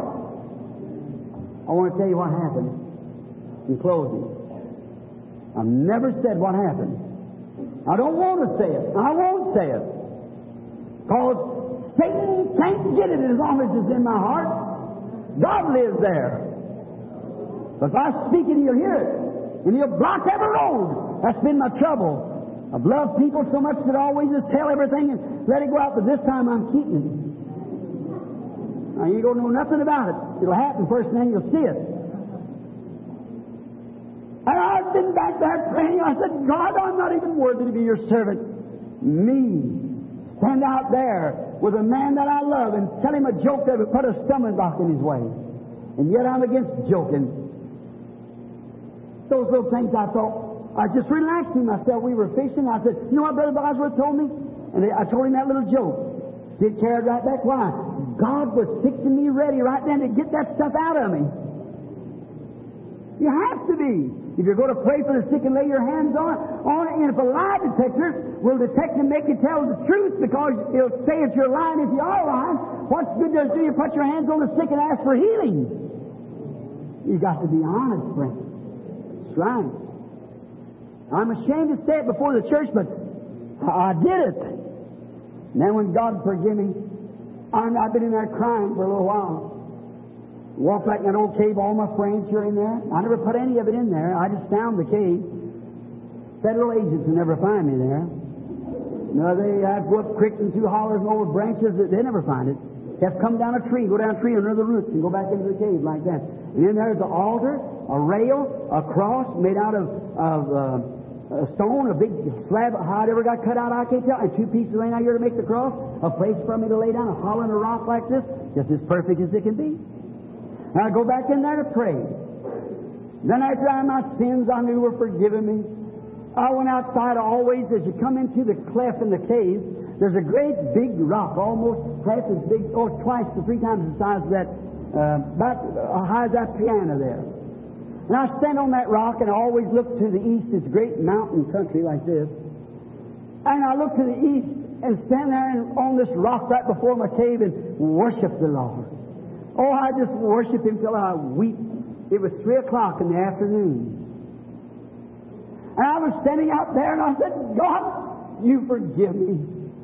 I want to tell you what happened in closing. I've never said what happened. I don't want to say it. I won't say it. Because Satan can't get it as long as it's in my heart. God lives there. But if I speak it, he'll hear it. And he'll block every road. That's been my trouble. I've loved people so much that I always just tell everything and let it go out, but this time I'm keeping it. Now, you don't know nothing about it. It'll happen first and then you'll see it. And I've been back there praying. I said, God, I'm not even worthy to be your servant. Me. Stand out there with a man that I love and tell him a joke that would put a stumbling block in his way. And yet I'm against joking. Those little things I thought, I just relaxing myself. We were fishing. I said, you know what Brother Bosworth told me? And I told him that little joke. Did carry right back. Why? God was fixing me ready right then to get that stuff out of me. You have to be. If you're going to pray for the sick and lay your hands on it, and if a lie detector will detect and make you tell the truth because it'll say if you're lying, if you are lying, what's good does do you put your hands on the sick and ask for healing? You've got to be honest, friend. That's right. I'm ashamed to say it before the church, but I did it. And then when God forgive me, I've been in there crying for a little while. Walked back in that old cave, all my furniture in there. I never put any of it in there. I just found the cave. Federal agents will never find me there. No, I'd go up creeks and through hollers and over branches. They never find it. You have to come down a tree, go down a tree under the roots and go back into the cave like that. And then there's an altar, a rail, a cross made out of a stone, a big slab, how it ever got cut out, I can't tell. And two pieces laying out here to make the cross. A place for me to lay down, a hollow in a rock like this, just as perfect as it can be. And I go back in there to pray. Then after my sins I knew were forgiven me, I went outside always. As you come into the cleft in the cave, there's a great big rock, almost half as big, or twice to three times the size of that, about as high as that piano there. And I stand on that rock and I always look to the east. It's great mountain country like this. And I look to the east and stand there on this rock right before my cave and worship the Lord. Oh, I just worship Him till I weep. It was 3 o'clock in the afternoon. And I was standing out there and I said, God, you forgive me.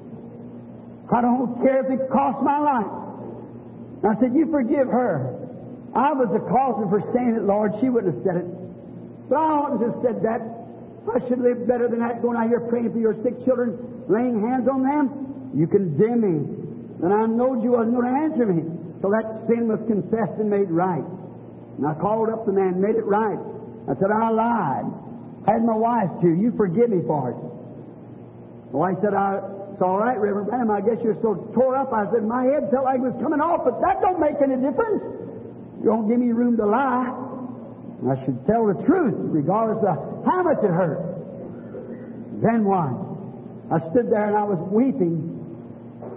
I don't care if it costs my life. And I said, you forgive her. I was the cause of her saying it, Lord. She wouldn't have said it. But I oughtn't to have said that. I should live better than that, going out here praying for your sick children, laying hands on them. You condemn me. And I knowed you wasn't going to answer me. So that sin was confessed and made right. And I called up the man, made it right. I said, I lied. I had my wife too. You forgive me for it. The wife said, it's all right, Reverend Branham. I guess you're so tore up. I said, my head felt like it was coming off, but that don't make any difference. You don't give me room to lie. I should tell the truth, regardless of how much it hurt. Then what? I stood there and I was weeping.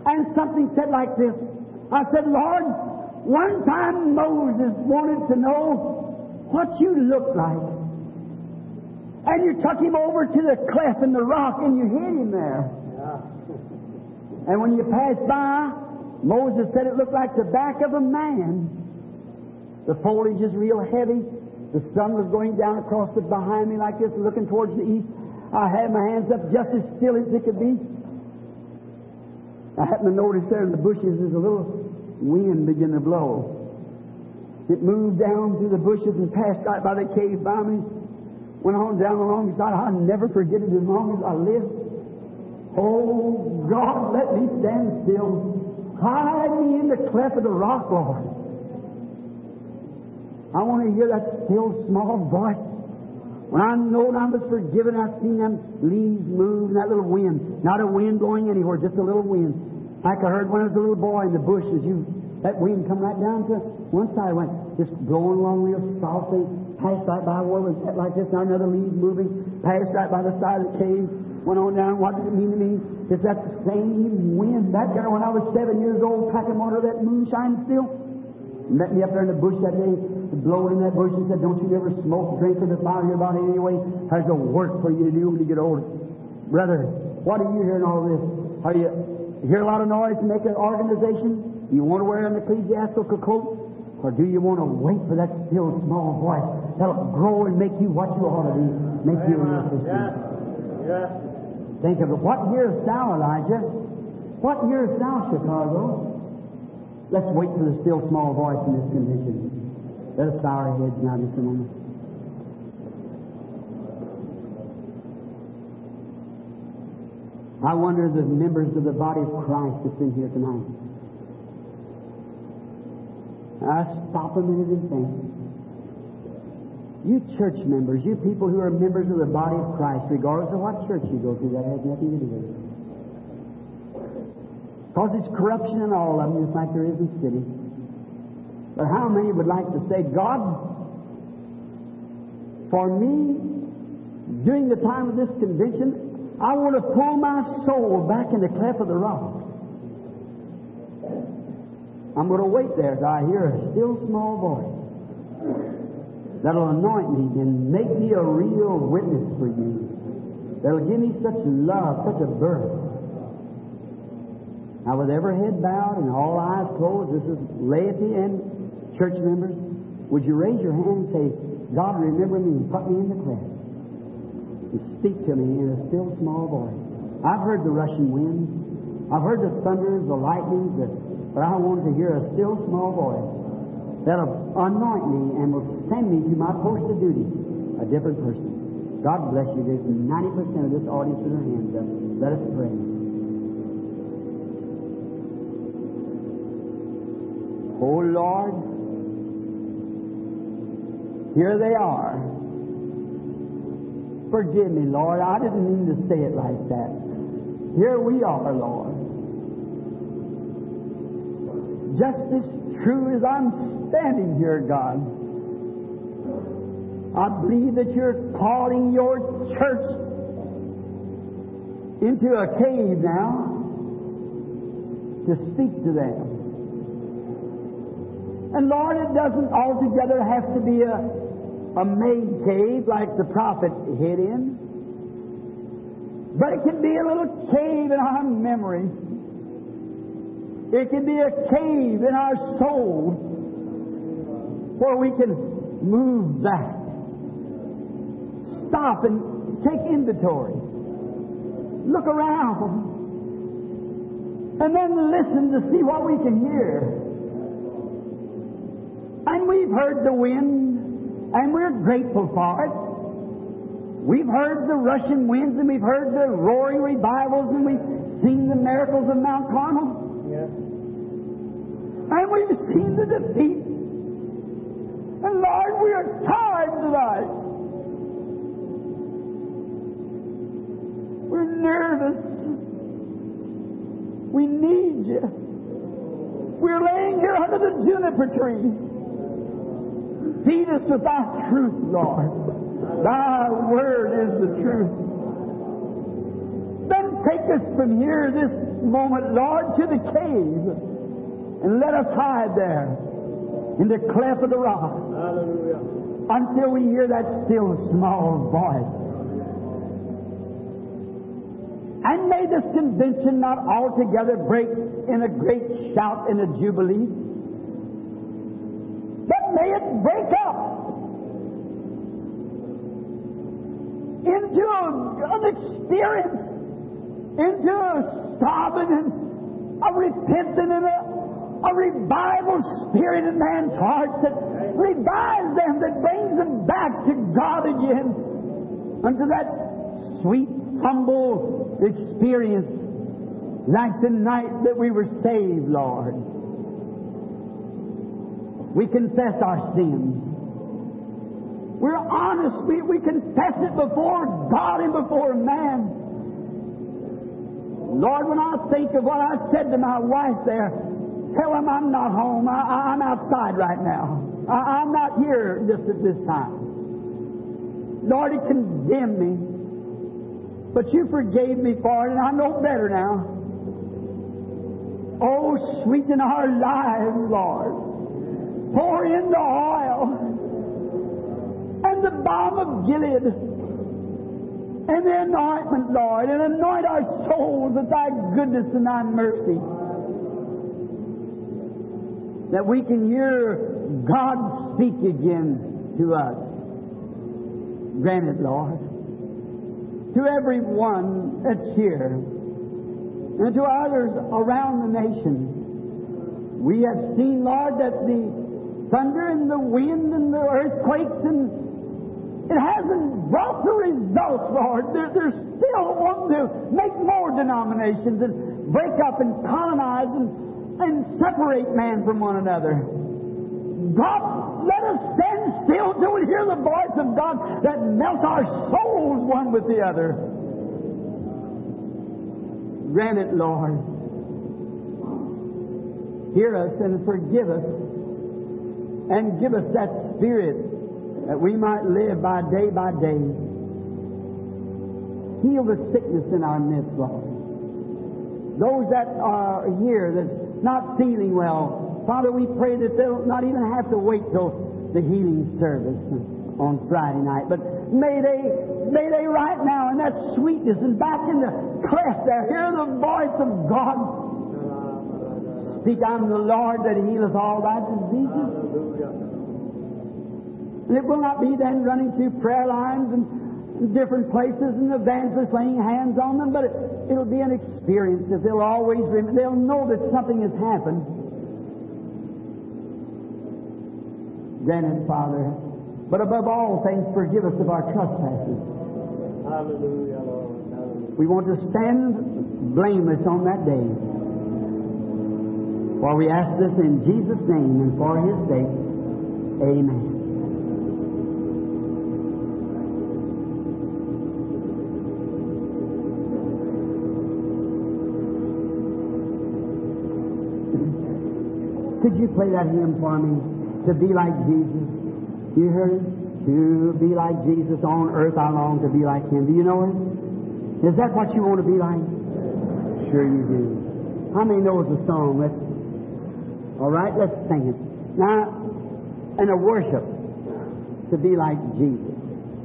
And something said like this. I said, Lord, one time Moses wanted to know what you look like. And you took him over to the cleft in the rock and you hid him there. And when you passed by, Moses said it looked like the back of a man. The foliage is real heavy. The sun was going down across it behind me like this, looking towards the east. I had my hands up just as still as it could be. I happened to notice there in the bushes there's a little wind beginning to blow. It moved down through the bushes and passed right by the cave by me. Went on down alongside. I'll never forget it as long as I live. Oh, God, let me stand still. Hide me in the cleft of the rock, Lord. I want to hear that still small voice. When I know I was forgiven, I've seen them leaves move and that little wind. Not a wind blowing anywhere, just a little wind. Like I heard when I was a little boy in the bushes, that wind come right down to one side, went just blowing along real softly, passed right by where it was like this, now another leaf moving, passed right by the side of the cave, went on down. What does it mean to me? Is that the same wind back there when I was 7 years old, packing water that moonshine still? Met me up there in the bush that day, blowing in that bush and said, don't you ever smoke, drink, or defile your body anyway. There's a work for you to do when you get older. Brother, what are you hearing all this? Are you hear a lot of noise and make an organization? You want to wear an ecclesiastical coat? Or do you want to wait for that still small voice that'll grow and make you what you ought to be? Make you a real Christian. Yes. Think of it. What year is thou, Elijah? What year is thou, Chicago? Let's wait for the still small voice in this condition. Let us bow our heads now just a moment. I wonder the members of the body of Christ that's in here tonight. I stop a minute and think. You church members, you people who are members of the body of Christ, regardless of what church you go to, that has nothing to do with it. Because it's corruption in all of them, just like there is in the city. But how many would like to say, God, for me, during the time of this convention, I want to pull my soul back in the cleft of the rock. I'm going to wait there till I hear a still small voice that'll anoint me and make me a real witness for you. That'll give me such love, such a birth. Now, with every head bowed and all eyes closed, this is laity and church members. Would you raise your hand and say, God, remember me and put me in the cleft. And speak to me in a still small voice. I've heard the rushing wind. I've heard the thunders, the lightnings, but I wanted to hear a still small voice that'll anoint me and will send me to my post of duty, a different person. God bless you. There's 90% of this audience with their hands up. Let us pray. Oh, Lord, here they are. Forgive me, Lord. I didn't mean to say it like that. Here we are, Lord. Just as true as I'm standing here, God, I believe that you're calling your church into a cave now to speak to them. And Lord, it doesn't altogether have to be a made cave like the prophet hid in. But it can be a little cave in our memory. It can be a cave in our soul where we can move back. Stop and take inventory. Look around. And then listen to see what we can hear. And we've heard the wind, and we're grateful for it. We've heard the rushing winds, and we've heard the roaring revivals, and we've seen the miracles of Mount Carmel. Yes. And we've seen the defeat. And Lord, we are tired tonight. We're nervous. We need you. We're laying here under the juniper tree. Feed us with thy truth, Lord. Thy word is the truth. Then take us from here, this moment, Lord, to the cave and let us hide there in the cleft of the rock. Hallelujah. Until we hear that still small voice. And may this convention not altogether break in a great shout and a jubilee, but may it break up into an experience, into a sobbing and a repenting and a revival spirit in man's heart that revives them, that brings them back to God again, unto that sweet, humble experience like the night that we were saved, Lord. We confess our sins. We're honest. We confess it before God and before man. Lord, when I think of what I said to my wife there, tell him I'm not home. I'm outside right now. I'm not here just at this time. Lord, it condemned me. But you forgave me for it, and I know better now. Oh, sweeten our lives, Lord. Pour in the oil and the balm of Gilead and the anointment, Lord, and anoint our souls with thy goodness and thy mercy, that we can hear God speak again to us. Grant it, Lord. To everyone that's here, and to others around the nation. We have seen, Lord, that the thunder and the wind and the earthquakes, and it hasn't brought the results, Lord. They're still wanting to make more denominations and break up and colonize and separate man from one another. God, let us stand still till we hear the voice of God that melts our souls one with the other. Grant it, Lord. Hear us and forgive us, and give us that spirit that we might live by day. Heal the sickness in our midst, Lord. Those that are here that's not feeling well, Father, we pray that they'll not even have to wait till the healing service on Friday night, but may they right now in that sweetness and back in the cleft there hear the voice of God speak, I'm the Lord that healeth all thy diseases. And it will not be then running through prayer lines and different places and evangelists laying hands on them, but it'll be an experience that they'll always remember. They'll know that something has happened. Grant it, Father. But above all things, forgive us of our trespasses. Hallelujah, Lord. Hallelujah. We want to stand blameless on that day. For we ask this in Jesus' name and for His sake. Amen. Could you play that hymn for me? To be like Jesus. You heard it? To be like Jesus on earth, I long to be like Him. Do you know it? Is that what you want to be like? Sure you do. How many knows the song? All right, let's sing it. Now, in a worship, to be like Jesus.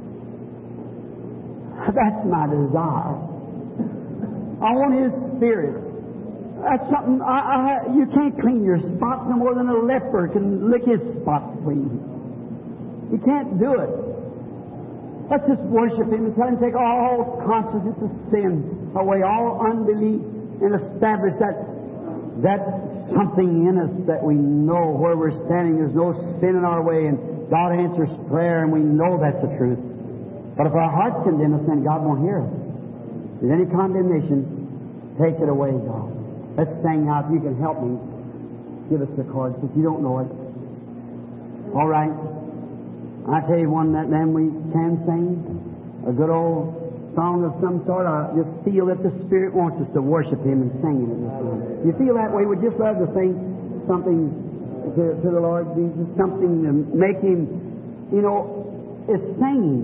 That's my desire. I want His Spirit. That's something, you can't clean your spots no more than a leper can lick his spots clean. You can't do it. Let's just worship Him and tell Him to take all consciousness of sin away, all unbelief, and establish that something in us that we know where we're standing. There's no sin in our way, and God answers prayer, and we know that's the truth. But if our hearts condemn us, then God won't hear us. If there's any condemnation, take it away, God. Let's sing now. If you can help me, give us the chords. If you don't know it, all right. I tell you one that then we can sing a good old song of some sort. I just feel that the Spirit wants us to worship Him and sing it this time. You feel that way? We'd just love to sing something to the Lord Jesus, something to make Him, it's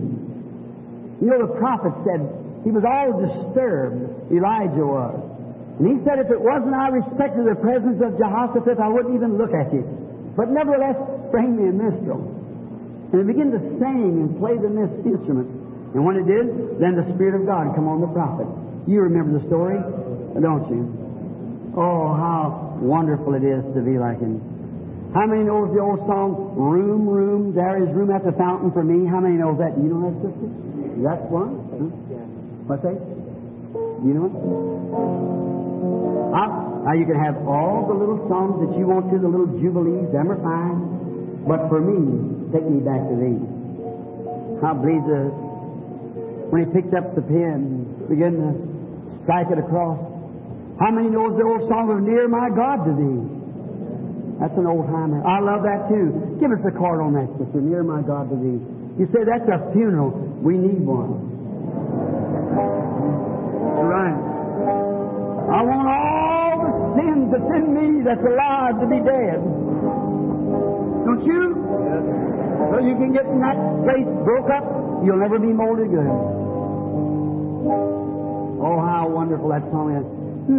singing. The prophet said he was all disturbed. Elijah was. And he said, if it wasn't I respected the presence of Jehoshaphat, I wouldn't even look at you. But nevertheless, bring me a minstrel. And he began to sing and play the instrument. And when it did, then the Spirit of God come on the prophet. You remember the story, don't you? Oh, how wonderful it is to be like him. How many knows the old song, Room, Room, there is room at the fountain for me? How many knows that? Do you know that, sister? That's one? Huh? What's that? Do you know it? Now you can have all the little songs that you want to, the little jubilees, them are fine. But for me, take me back to these. How believes when he picked up the pen, began to strike it across. How many knows the old song of Near My God to Thee? That's an old timer. I love that too. Give us a chord on that, sister. Near My God to Thee. You say that's a funeral. We need one. Right. I want all the sins that's in me that's alive to be dead. Don't you? So you can get in that place broke up, you'll never be molded good. Oh, how wonderful that song is.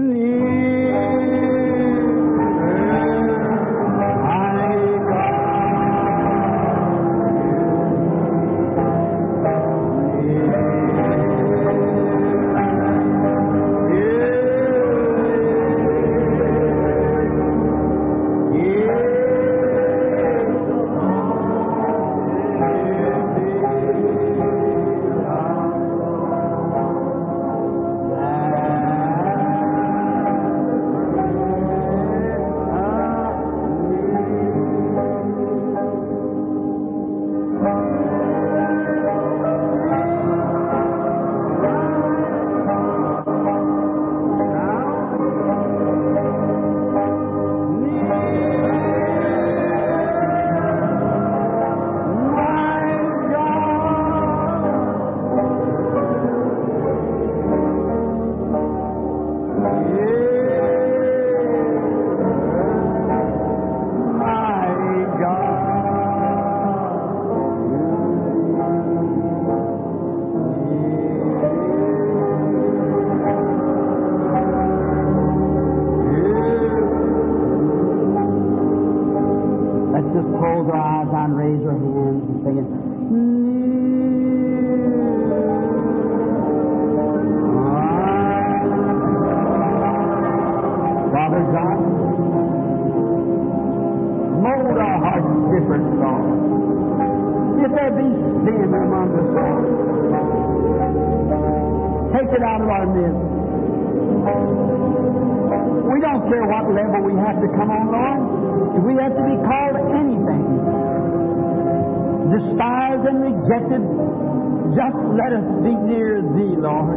Just let us be near Thee, Lord.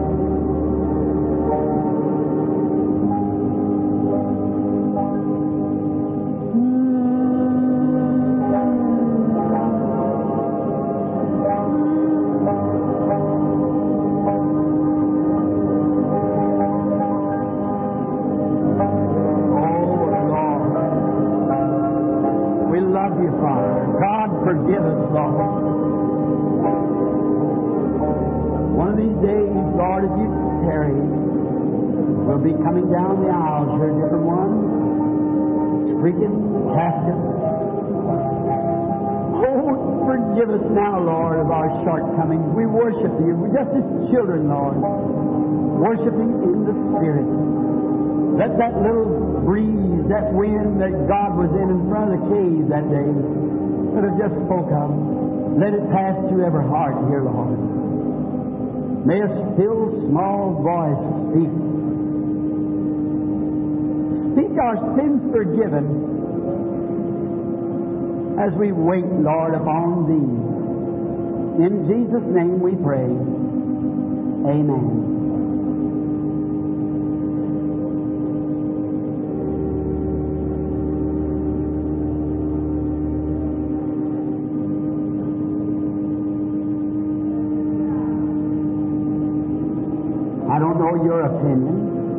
Just as children, Lord, worshiping in the Spirit. Let that little breeze, that wind that God was in front of the cave that day, that I just spoke of, let it pass through every heart here, Lord. May a still small voice speak. Speak our sins forgiven as we wait, Lord, upon Thee. In Jesus' name we pray. Amen. I don't know your opinion.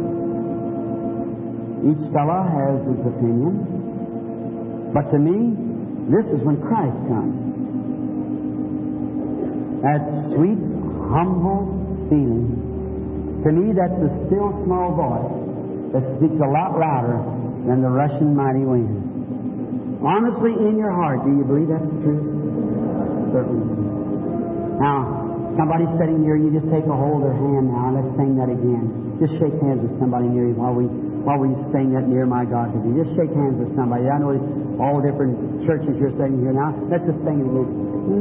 Each fellow has his opinion. But to me, this is when Christ comes. That sweet, humble feeling. To me, that's the still small voice that speaks a lot louder than the rushing mighty wind. Honestly, in your heart, do you believe that's the truth? Certainly. Now, somebody's sitting here, you just take a hold of their hand now, and let's sing that again. Just shake hands with somebody near you while we sing that Near My God to Thee. Just shake hands with somebody. I know all different churches you're sitting here now. Let's just sing it again.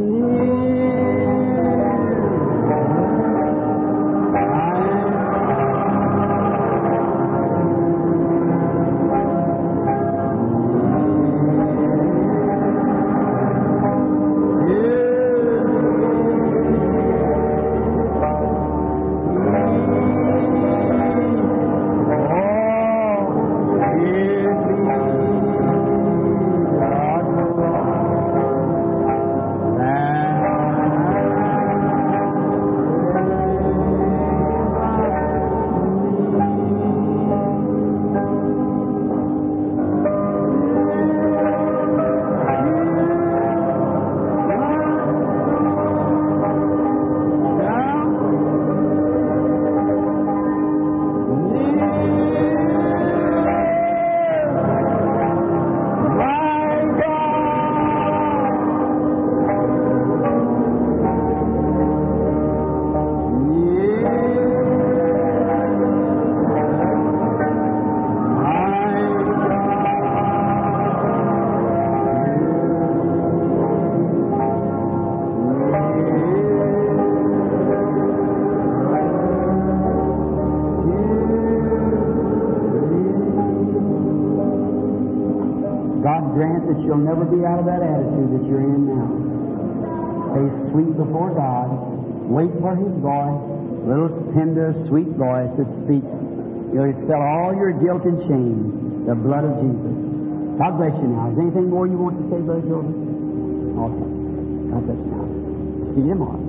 That you'll never be out of that attitude that you're in now. Stay sweet before God. Wait for His voice, little tender, sweet voice that speaks. You'll expel all your guilt and shame, the blood of Jesus. God bless you now. Is there anything more you want to say, Brother Joseph? Okay. God bless you now. See you tomorrow.